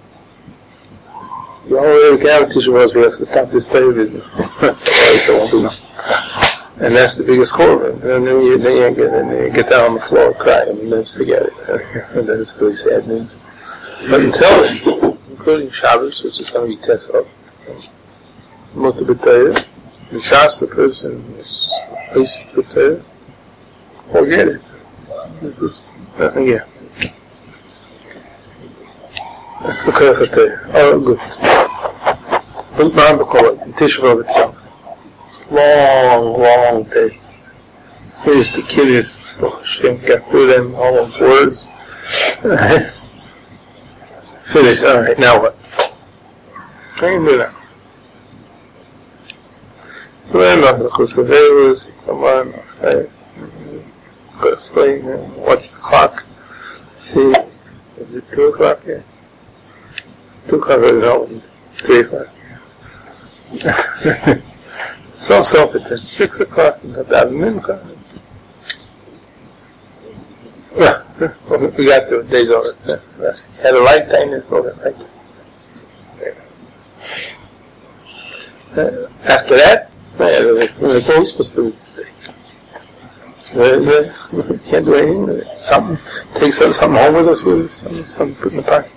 The only way we can have Tisha B'Av is we have to stop this Torah business. That's why I won't do nothing. And that's the biggest chorban. And then you, then you, get, then you get down on the floor and cry, and then just forget it. And then it's really sad news. But until then, including Shabbos, which is going to be Tesach, Mutter B'Torah, the Shas, the person is basic B'Torah, forget it. This is nothing here. That's the Koyach HaTorah. Oh, good. Don't mind the Koyach, the Tisha B'Av itself. Long, long days. Finish the kiddush, Hashem got through them, all those words. Finish, alright, now what? What can you do now? Remember, the Chusavelas, you come on, okay, go to sleep, watch the clock, see, is it two o'clock here? Two o'clock, no, it's three o'clock here. So, so, it's six o'clock, you got that mincha. Yeah, we got the days over. Had a lifetime, it's over lifetime. Uh, after that, we're always supposed to stay. We can't do anything. Something, take something home with us, with something, something put in the pocket.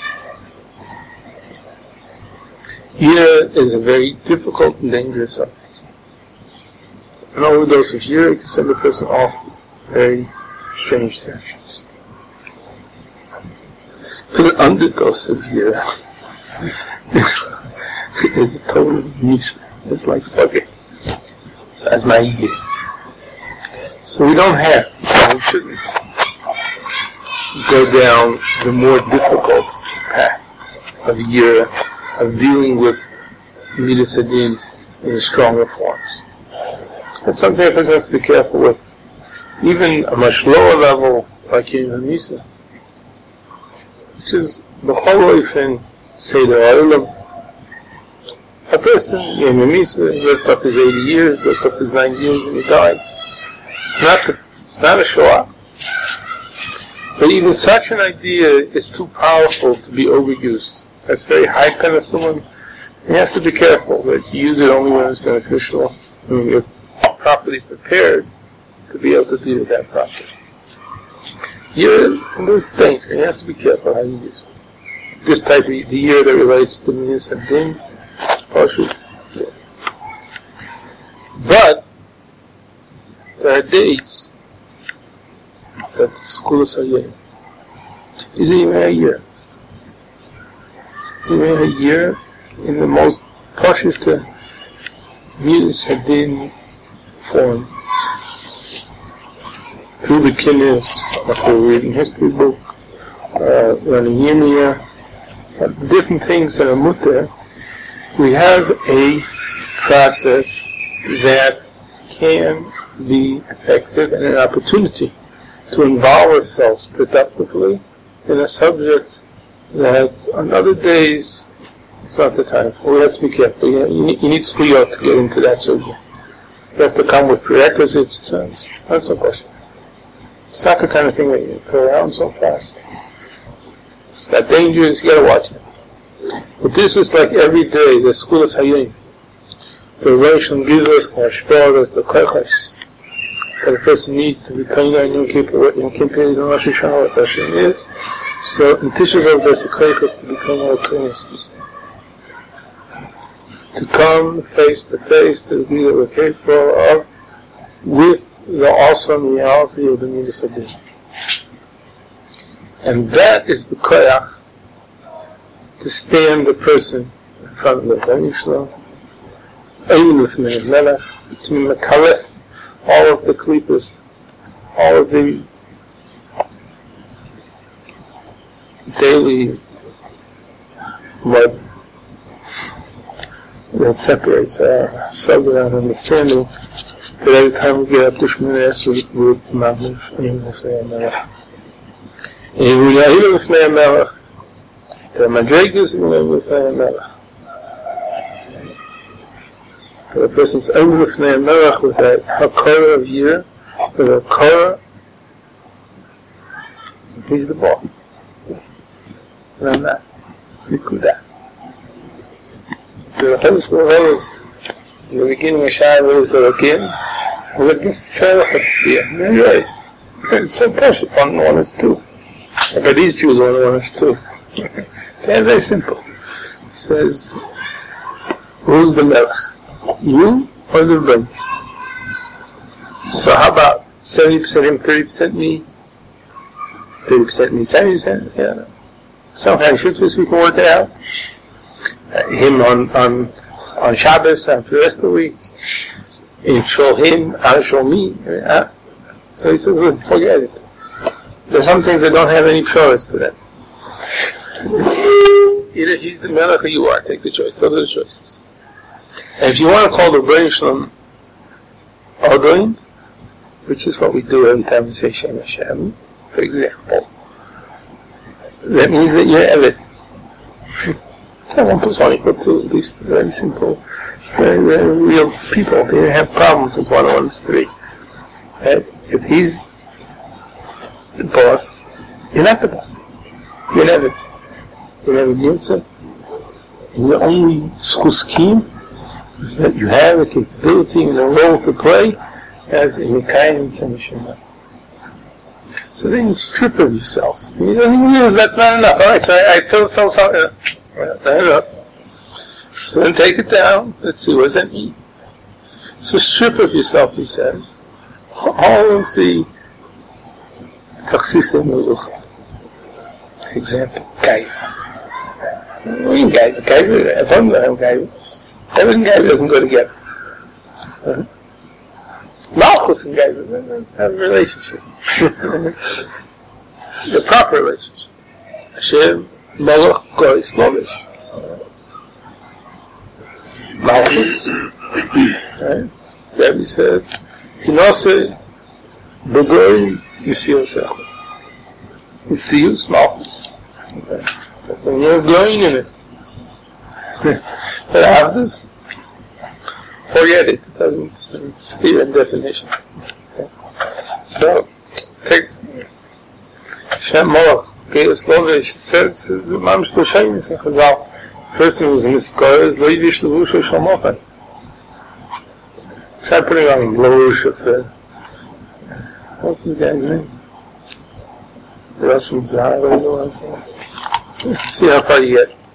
Year is a very difficult and dangerous subject. An overdose of year can send a person off very strange directions. An underdose of year is total misa. It's like fucking. So that's my year. So we don't have, and we shouldn't go down the more difficult path of year, of dealing with Midas Hadin in the stronger forms. That's something a person has to be careful with. Even a much lower level, like in Hamisa, which is the whole life in Seder Olam. A person in Hamisa lived up his eighty years, lived up his ninety years, and he died. It's not, the, it's not a Shoah. But even such an idea is too powerful to be overused. That's very high penicillin. You have to be careful that you use it only when it's beneficial, when you're properly prepared to be able to deal with that properly. You're in this danger. You have to be careful how you use it. This type of the year that relates to Midas Hadin, but there are days that the school is a year. Is even a year. Is even a year in the most cautious to Midas Hadin form. Through the kinnis, after reading history book, uh, learning Yirmiyah, uh, different things that are mutter, we have a process that can be effective and an opportunity to involve ourselves productively in a subject that on other days it's not the time. We have to be careful. You, you, need, you need spliyot to get into that subject. You have to come with prerequisites. So that's no question. It's not the kind of thing that you go around so fast. It's got dangers. You got to watch it. But this is like every day. The school is hayim. The relation gives us the hashpah, the koichos that a person needs to be kind of Yom Kippur. Yom Kippur is in Rosh Hashanah, what Hashem is. So in Tisha B'Av there's the koiches to become our witnesses. To come face to face to the be that we're capable of with the awesome reality of the Midas Hadin. And that is the koyach to stand the person in front of the Rebbeinu Shalom, even with the Melech, to mekalef all of the klipas, all of the daily mud that separates our subject understanding, that every time we get up to Shemini Esrei, we would mamish in Lefnei HaMelech. And we are even Lefnei HaMelech, the Madrigas in Lefnei HaMelech. For the person's only Lefnei HaMelech with a Hakora of year, with a Hakora, he's the boss. And I'm not. Nikuda. The Chofetz L'Oros, in the beginning of Shai was a again, was a gefährlich Hatzbiya. Yes. It's so precious. One, one is two. But these Jews only one is two. Very, very simple. He says, who's the Melech? You or the Rebbeinu? So how about seventy percent him, thirty percent me? thirty percent me, seventy percent? Yeah. Some kind of shifts, we can work it out. Uh, him on, on, on Shabbos and for the rest of the week. And show him, I'll show me. Uh, so he says, look, forget it. There's some things that don't have any choice to them. Either he's the Melech or you are. Take the choice. Those are the choices. And if you want to call the Rebbeinu Shalom Odoin, which is what we do every time we say Shem Hashem, for example, that means that you're Eved. One plus one equal to these very simple, very, very real people. They don't have problems with one and one is three. Right? If he's the boss, you're not the boss. You're Eved. You're Eved Yitzhak. And your only school scheme is that you have a capability and a role to play as a Mekayim Kemishimah. So then you strip of yourself. You don't realize that's not enough. Alright, so I, I feel, felt something. Uh, well, turn it up. So then take it down. Let's see, what does that mean? So strip of yourself, he says. All of the Taksisei Melucha. Example, Gaiva. What do you mean Gaiva? Gaiva, if I'm going to have Gaiva, Gaiva and Gaiva doesn't go together. Uh-huh. Malchus and Gaiva have a relationship. The proper relationship. Hashem, Malach, Goyis, Lovish. Malchus, right? Rabbi said, Tinose, Begoy, Yisiyosech. Yisiyus, Malchus. Okay. That's when you're going in it. But Avdus, forget it. It doesn't, it's clear in definition. Okay. So, take Shem Malach, Geus Lovish, it says, the Mamish L'Shayim, in Chazal, the person who's in the score is Leivish L'Vusha Shalmochan. Try putting on L'Vush of the, what's the guy's name? Rosh Mitzvah, what do you want? See how far you get.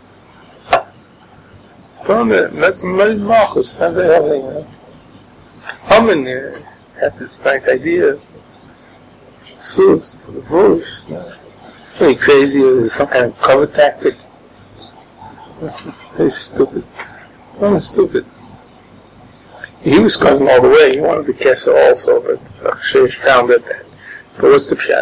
From it, that's Mary Malchus, how the hell they know. Haman uh, had this nice idea. Sus, the bush, very crazy, it was some kind of cover tactic. Very stupid. Well, stupid. He was coming all the way, he wanted the Kesser also, but Akshay found that. But what's the pshat?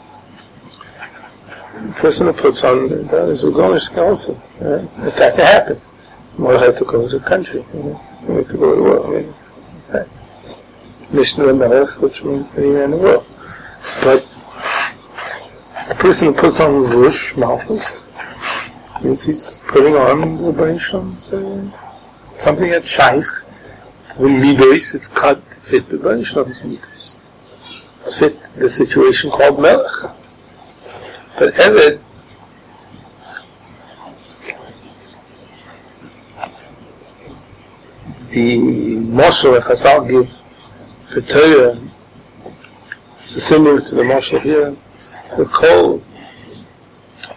The person that puts on that is a Gonish skeleton, right? That can happen. Mordechai took over the country, you know, he took over the world, I mean, right? Mishnah Melech, which means that he ran the world. But a person who puts on the Rush, Malchus, means he's putting on the Banishon's, uh, something that's Shaykh. When Midos, it's cut to fit the Banishon's Midos. It's fit the situation called Melech. But Eved, the Moshe that Chazal give for Torah, it's similar to the Moshe here, the Kol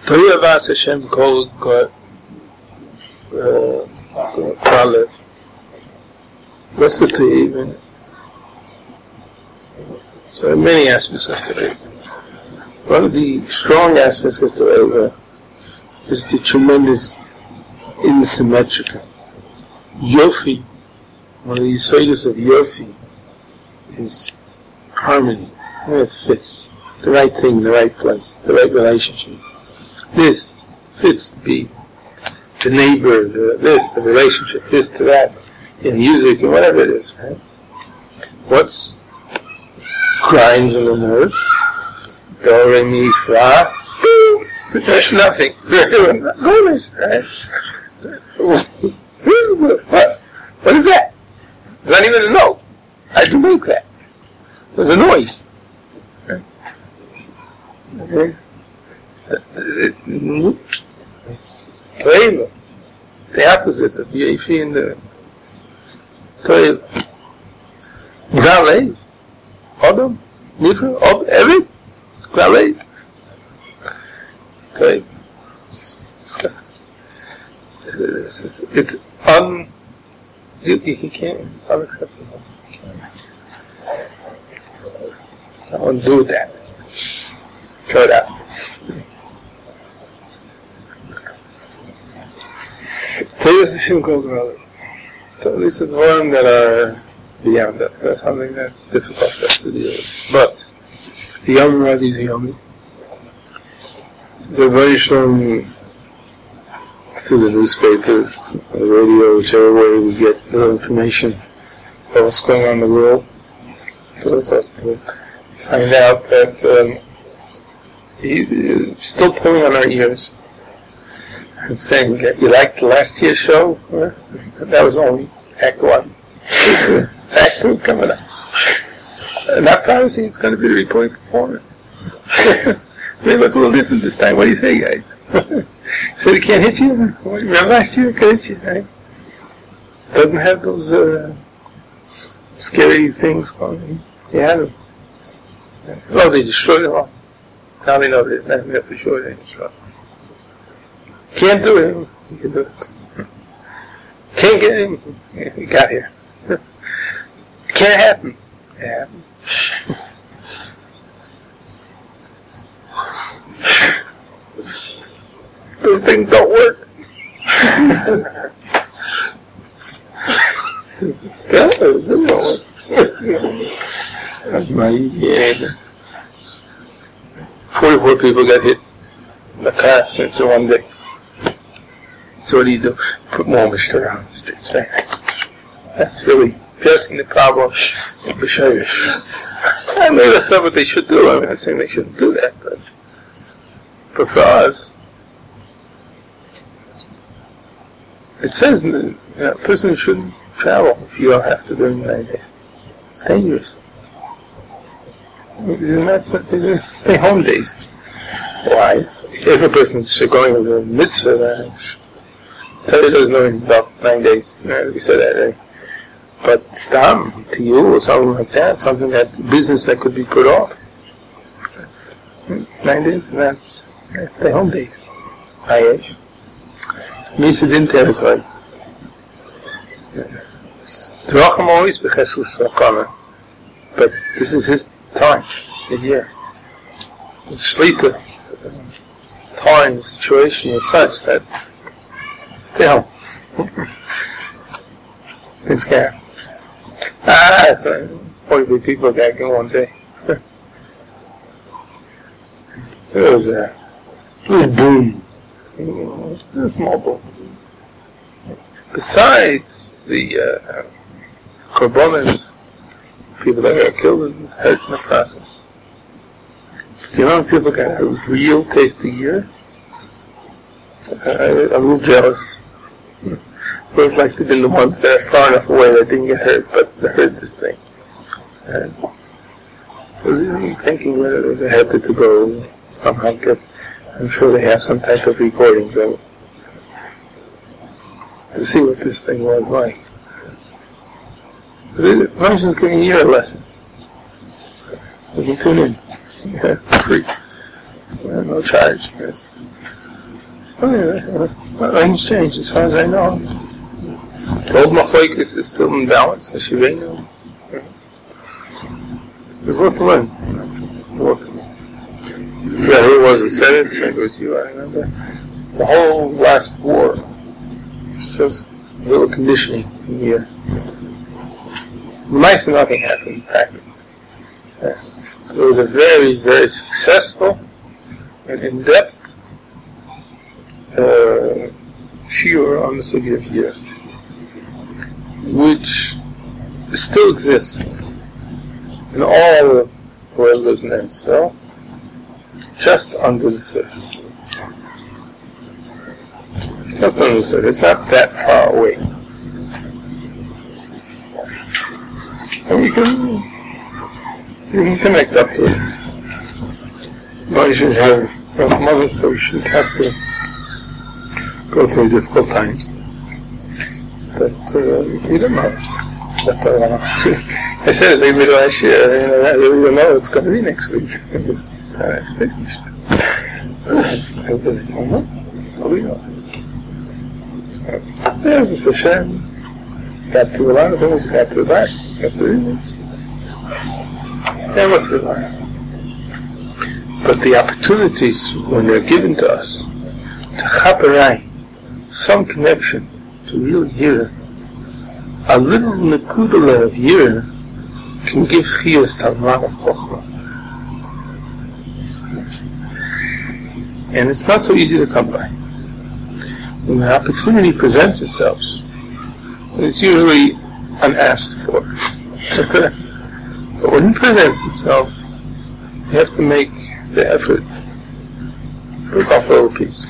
Toya vas Hashem kol Kalev. What's the Toya? So there are many aspects of Toya. One of the strong aspects of Toya is the tremendous insymmetrical. Yofi, one of the yesodis of Yofi, is harmony, where it fits. The right thing, the right place, the right relationship. This fits to be the neighbor, the this, the relationship, this to that, in music and whatever it is, right? What's grinds in the nerve? Do, re, mi, fa. There's nothing. Right? What? What is that? It's not even a note. I do make that. There's a noise. Okay? It's Toeva. The opposite of Yofi and the Toeva. Zalev. Odom. Nifra. Ob. Evet. Zalev. Toeva. It's disgusting. It's, it's, it's un... You, you can't. It's unacceptable. I won't do that. Throw it out. Toya Hashem kol Kalev. So these are the ones that are beyond that. That's something that's difficult for us to deal with. But the Yom Radi is Yomi. The very strong through the newspapers, the radio, whichever way we get the information about what's going on in the world. So it's us to find out that um, he's still pulling on our ears and saying, you liked the last year's show? Well, that was only Act One. It's Act Two coming up. And not promising it's going to be the reporting performance. May look a little different this time. What do you say, guys? So he can't hit you? Remember last year it could hit you, right? Doesn't have those uh, scary things going. He had them. Oh, they destroyed them all. Now they know they didn't have for sure they destroyed them. Can't do it. You can do it. Can't get him. Yeah, he got here. Can't happen. It happened. Those things don't work. God, they don't work. That's my yeah. Forty-four people got hit in the car accidents in one day. So what do you do? Put more moisture around the streets. That's really fixing the problem. I mean, that's not what they should do. I mean, I'm saying they shouldn't do that, but but for us, it says you know, a person shouldn't travel if you don't have to during nine days. It's dangerous. That's not, stay home days. Why? If a person's going with a mitzvah, then Torah doesn't know anything about nine days. You know, we said that, right? But stam to you or something like that, something that business that could be put off. Nine days, and that's, that's stay home days. Ayesh. Misa din territory. Dracham always b'chesus rakana. But this is his time, the year. The shlita, time, situation is such that stay home. Things can. Ah, forty people got in one day. There was a little boom. A small boom. Besides the uh, korbanos, people that got killed and hurt in the process. Do you know how many people got a real taste of year? Uh, I'm a little jealous. It looks like they've been the ones that are far enough away that didn't get hurt, but they heard this thing. And I was even thinking whether there's a head to go somehow get. I'm sure they have some type of recordings of it to see what this thing was like. Russians giving year lessons. You can tune in. Yeah, free. Well, no charge. Yes. Oh, yeah, it's not range change as far as I know. The old machlokes is still in balance, as you may know. There's worth to learn. Worth to learn. Yeah, who was it? Said it? Maybe it was you, I remember. The whole last war. It's just a little conditioning in here. Nice and nothing happened, practically. Yeah. It was a very, very successful and in-depth uh, shiur on the Sugya of Year, which still exists in all the world lives in Israel, just under the surface. Just under the surface. It's not that far away. And we can, we can connect up here. Well, you should have rough mothers, so we shouldn't have to go through difficult times. But uh, you don't know. But, uh, I said it maybe last year, you know, I really don't know what's going to be next week. It's, uh, it's I really don't know. What do you know? Yes, it's a shame. Got to a lot of things, got to the back, got to the image. And what's good on? But the opportunities, when they're given to us, to chaperai, some connection to real yira, a little nekudala of yira can give chiyas to a lot of chokhmah. And it's not so easy to come by. When the opportunity presents itself, it's usually unasked for. But when it presents itself, you have to make the effort for a couple of pieces.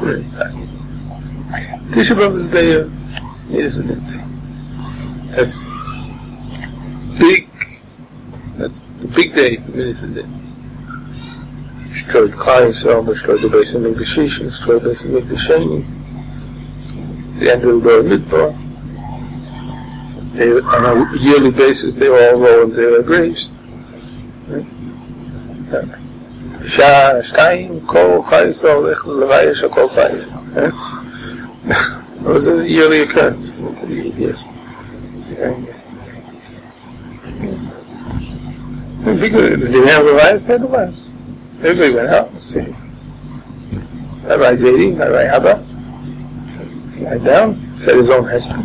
Tisha B'Av is there, isn't it? That's big. That's the big day for Minifin Day. Destroyed Klal Yisrael, destroyed the Beis Hamikdash, destroyed the Beis Hamikdash, the end of the Bar Midbar. They, on a yearly basis, they all roll into their graves. Shah, Shtayim, Kol, Klal Yisrael, Lech Levaya, Shakol, Klal Yisrael. It was a yearly occurrence. Yes. The big, did they have Levayas? They had Levayas. Everybody went out. Let's see. Rabbi Zedi, Rabbi Abba, lie down, said his own husband.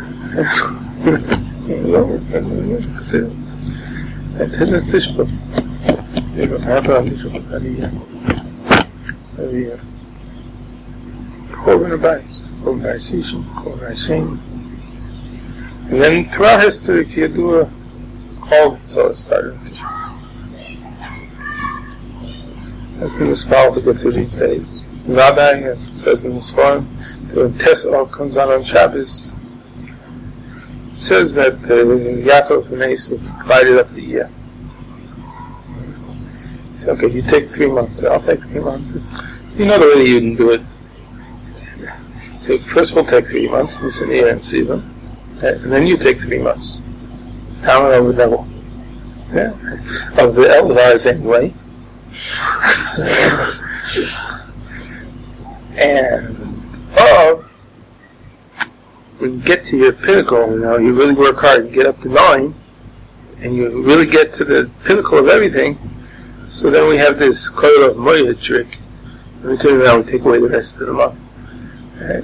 That's it. That's his Tisha B'Av. They got Abba on Tisha B'Av. Very, uh, Korban Abayis, Korban Abayis, Korban Abayis. And then throughout history, Kiyadua called so it started in Tisha B'Av. That's been the scholar to go through these days. Rabbi, as it says in the Sfarim, when Tesor comes out on Shabbos, it says that uh, Yaakov and Esav divided up the year. He said, okay, you take three months. I'll take three months. You know the way you didn't do it. So first we'll take three months, listen here and see them. And then you take three months. Talmud over double. Yeah. Of the elves are the same way. And oh, when you get to your pinnacle, you know, you really work hard, you get up to nine, and you really get to the pinnacle of everything. So then we have this coil of moya trick. And we turn around and take away the rest of the month. Right?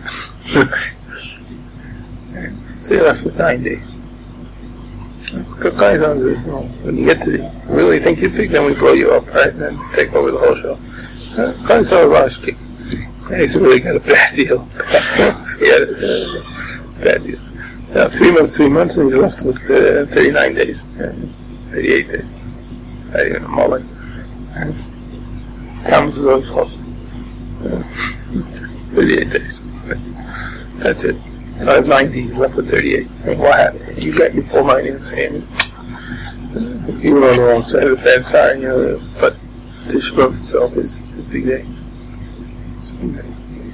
So you're left with nine days. Good guys on this, you know, when you get to the, you really think you're big, then we blow you up, right? And then take over the whole show. Guys are a rush kick. He's really got a bad deal. Yeah, uh, bad deal. Uh, three months, three months, and he's left with uh, thirty-nine days. Uh, thirty-eight days. It's not even a mullet. Uh, Thomas is always awesome. Uh, thirty-eight days. That's it. I have ninety, he's left with thirty-eight. And what happened? You got your full ninety in the family. You were on the wrong side of the fence, sorry, you know, but Tisha B'Av itself is his big day. It's a big day.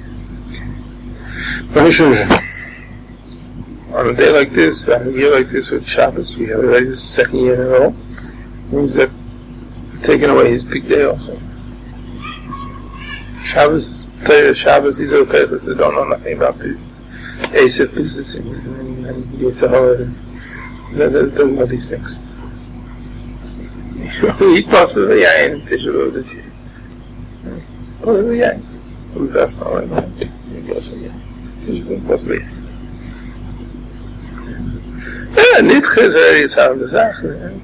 On a day like this, on a year like this with Shabbos, we have already the second year in a row. It means that we're taking away his big day also. Shabbos Torah, Shabbos, these are the people that don't know nothing about this. Asif business and, and, and Yitzhahar, and they don't know these things. We eat possibly yain in Tisha this year. Possibly yain. Who's best now right now? Possibly yain. Possibly yain. Ja, niet gezegd iets aan de zaken.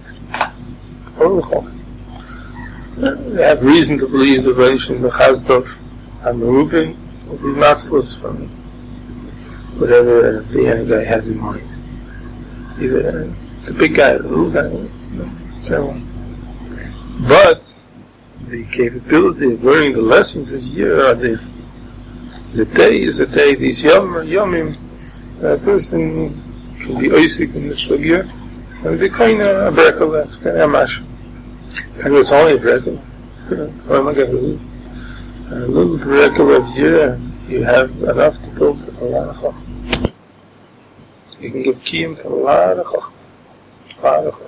We have reason to believe the mention the Chazdov and the Reuben will be matchless from whatever the other guy has in mind. Either the big guy or the little guy. So on. But the capability of learning the lessons of year are the the day is the day these yom yomim a person can be oisik in the sugya and be kind of a break of that kind of mash. And it's only a break of oh my God, a little break of year you have enough to build a lot of chacham. You can give kiyum to a lot of chacham. A lot of chacham.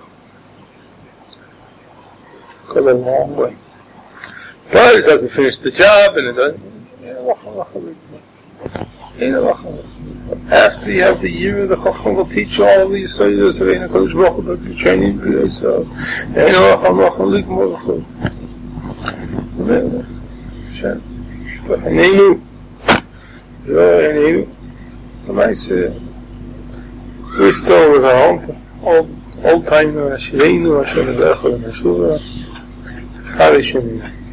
Goes a long way. But it doesn't finish the job and it doesn't. After you have the year, the Chacham will teach you all of these Yisayas of Eina Kodesh Baruch Hu, but you're training for yourself. Eina Chacham Chacham Lik Baruch Hu. Shem. Hanenu. Yo, Hanenu. The nice, we still with our own, old, old time, Ashirenu, Hashem Ezechel, and Hashura. Chari Shemina.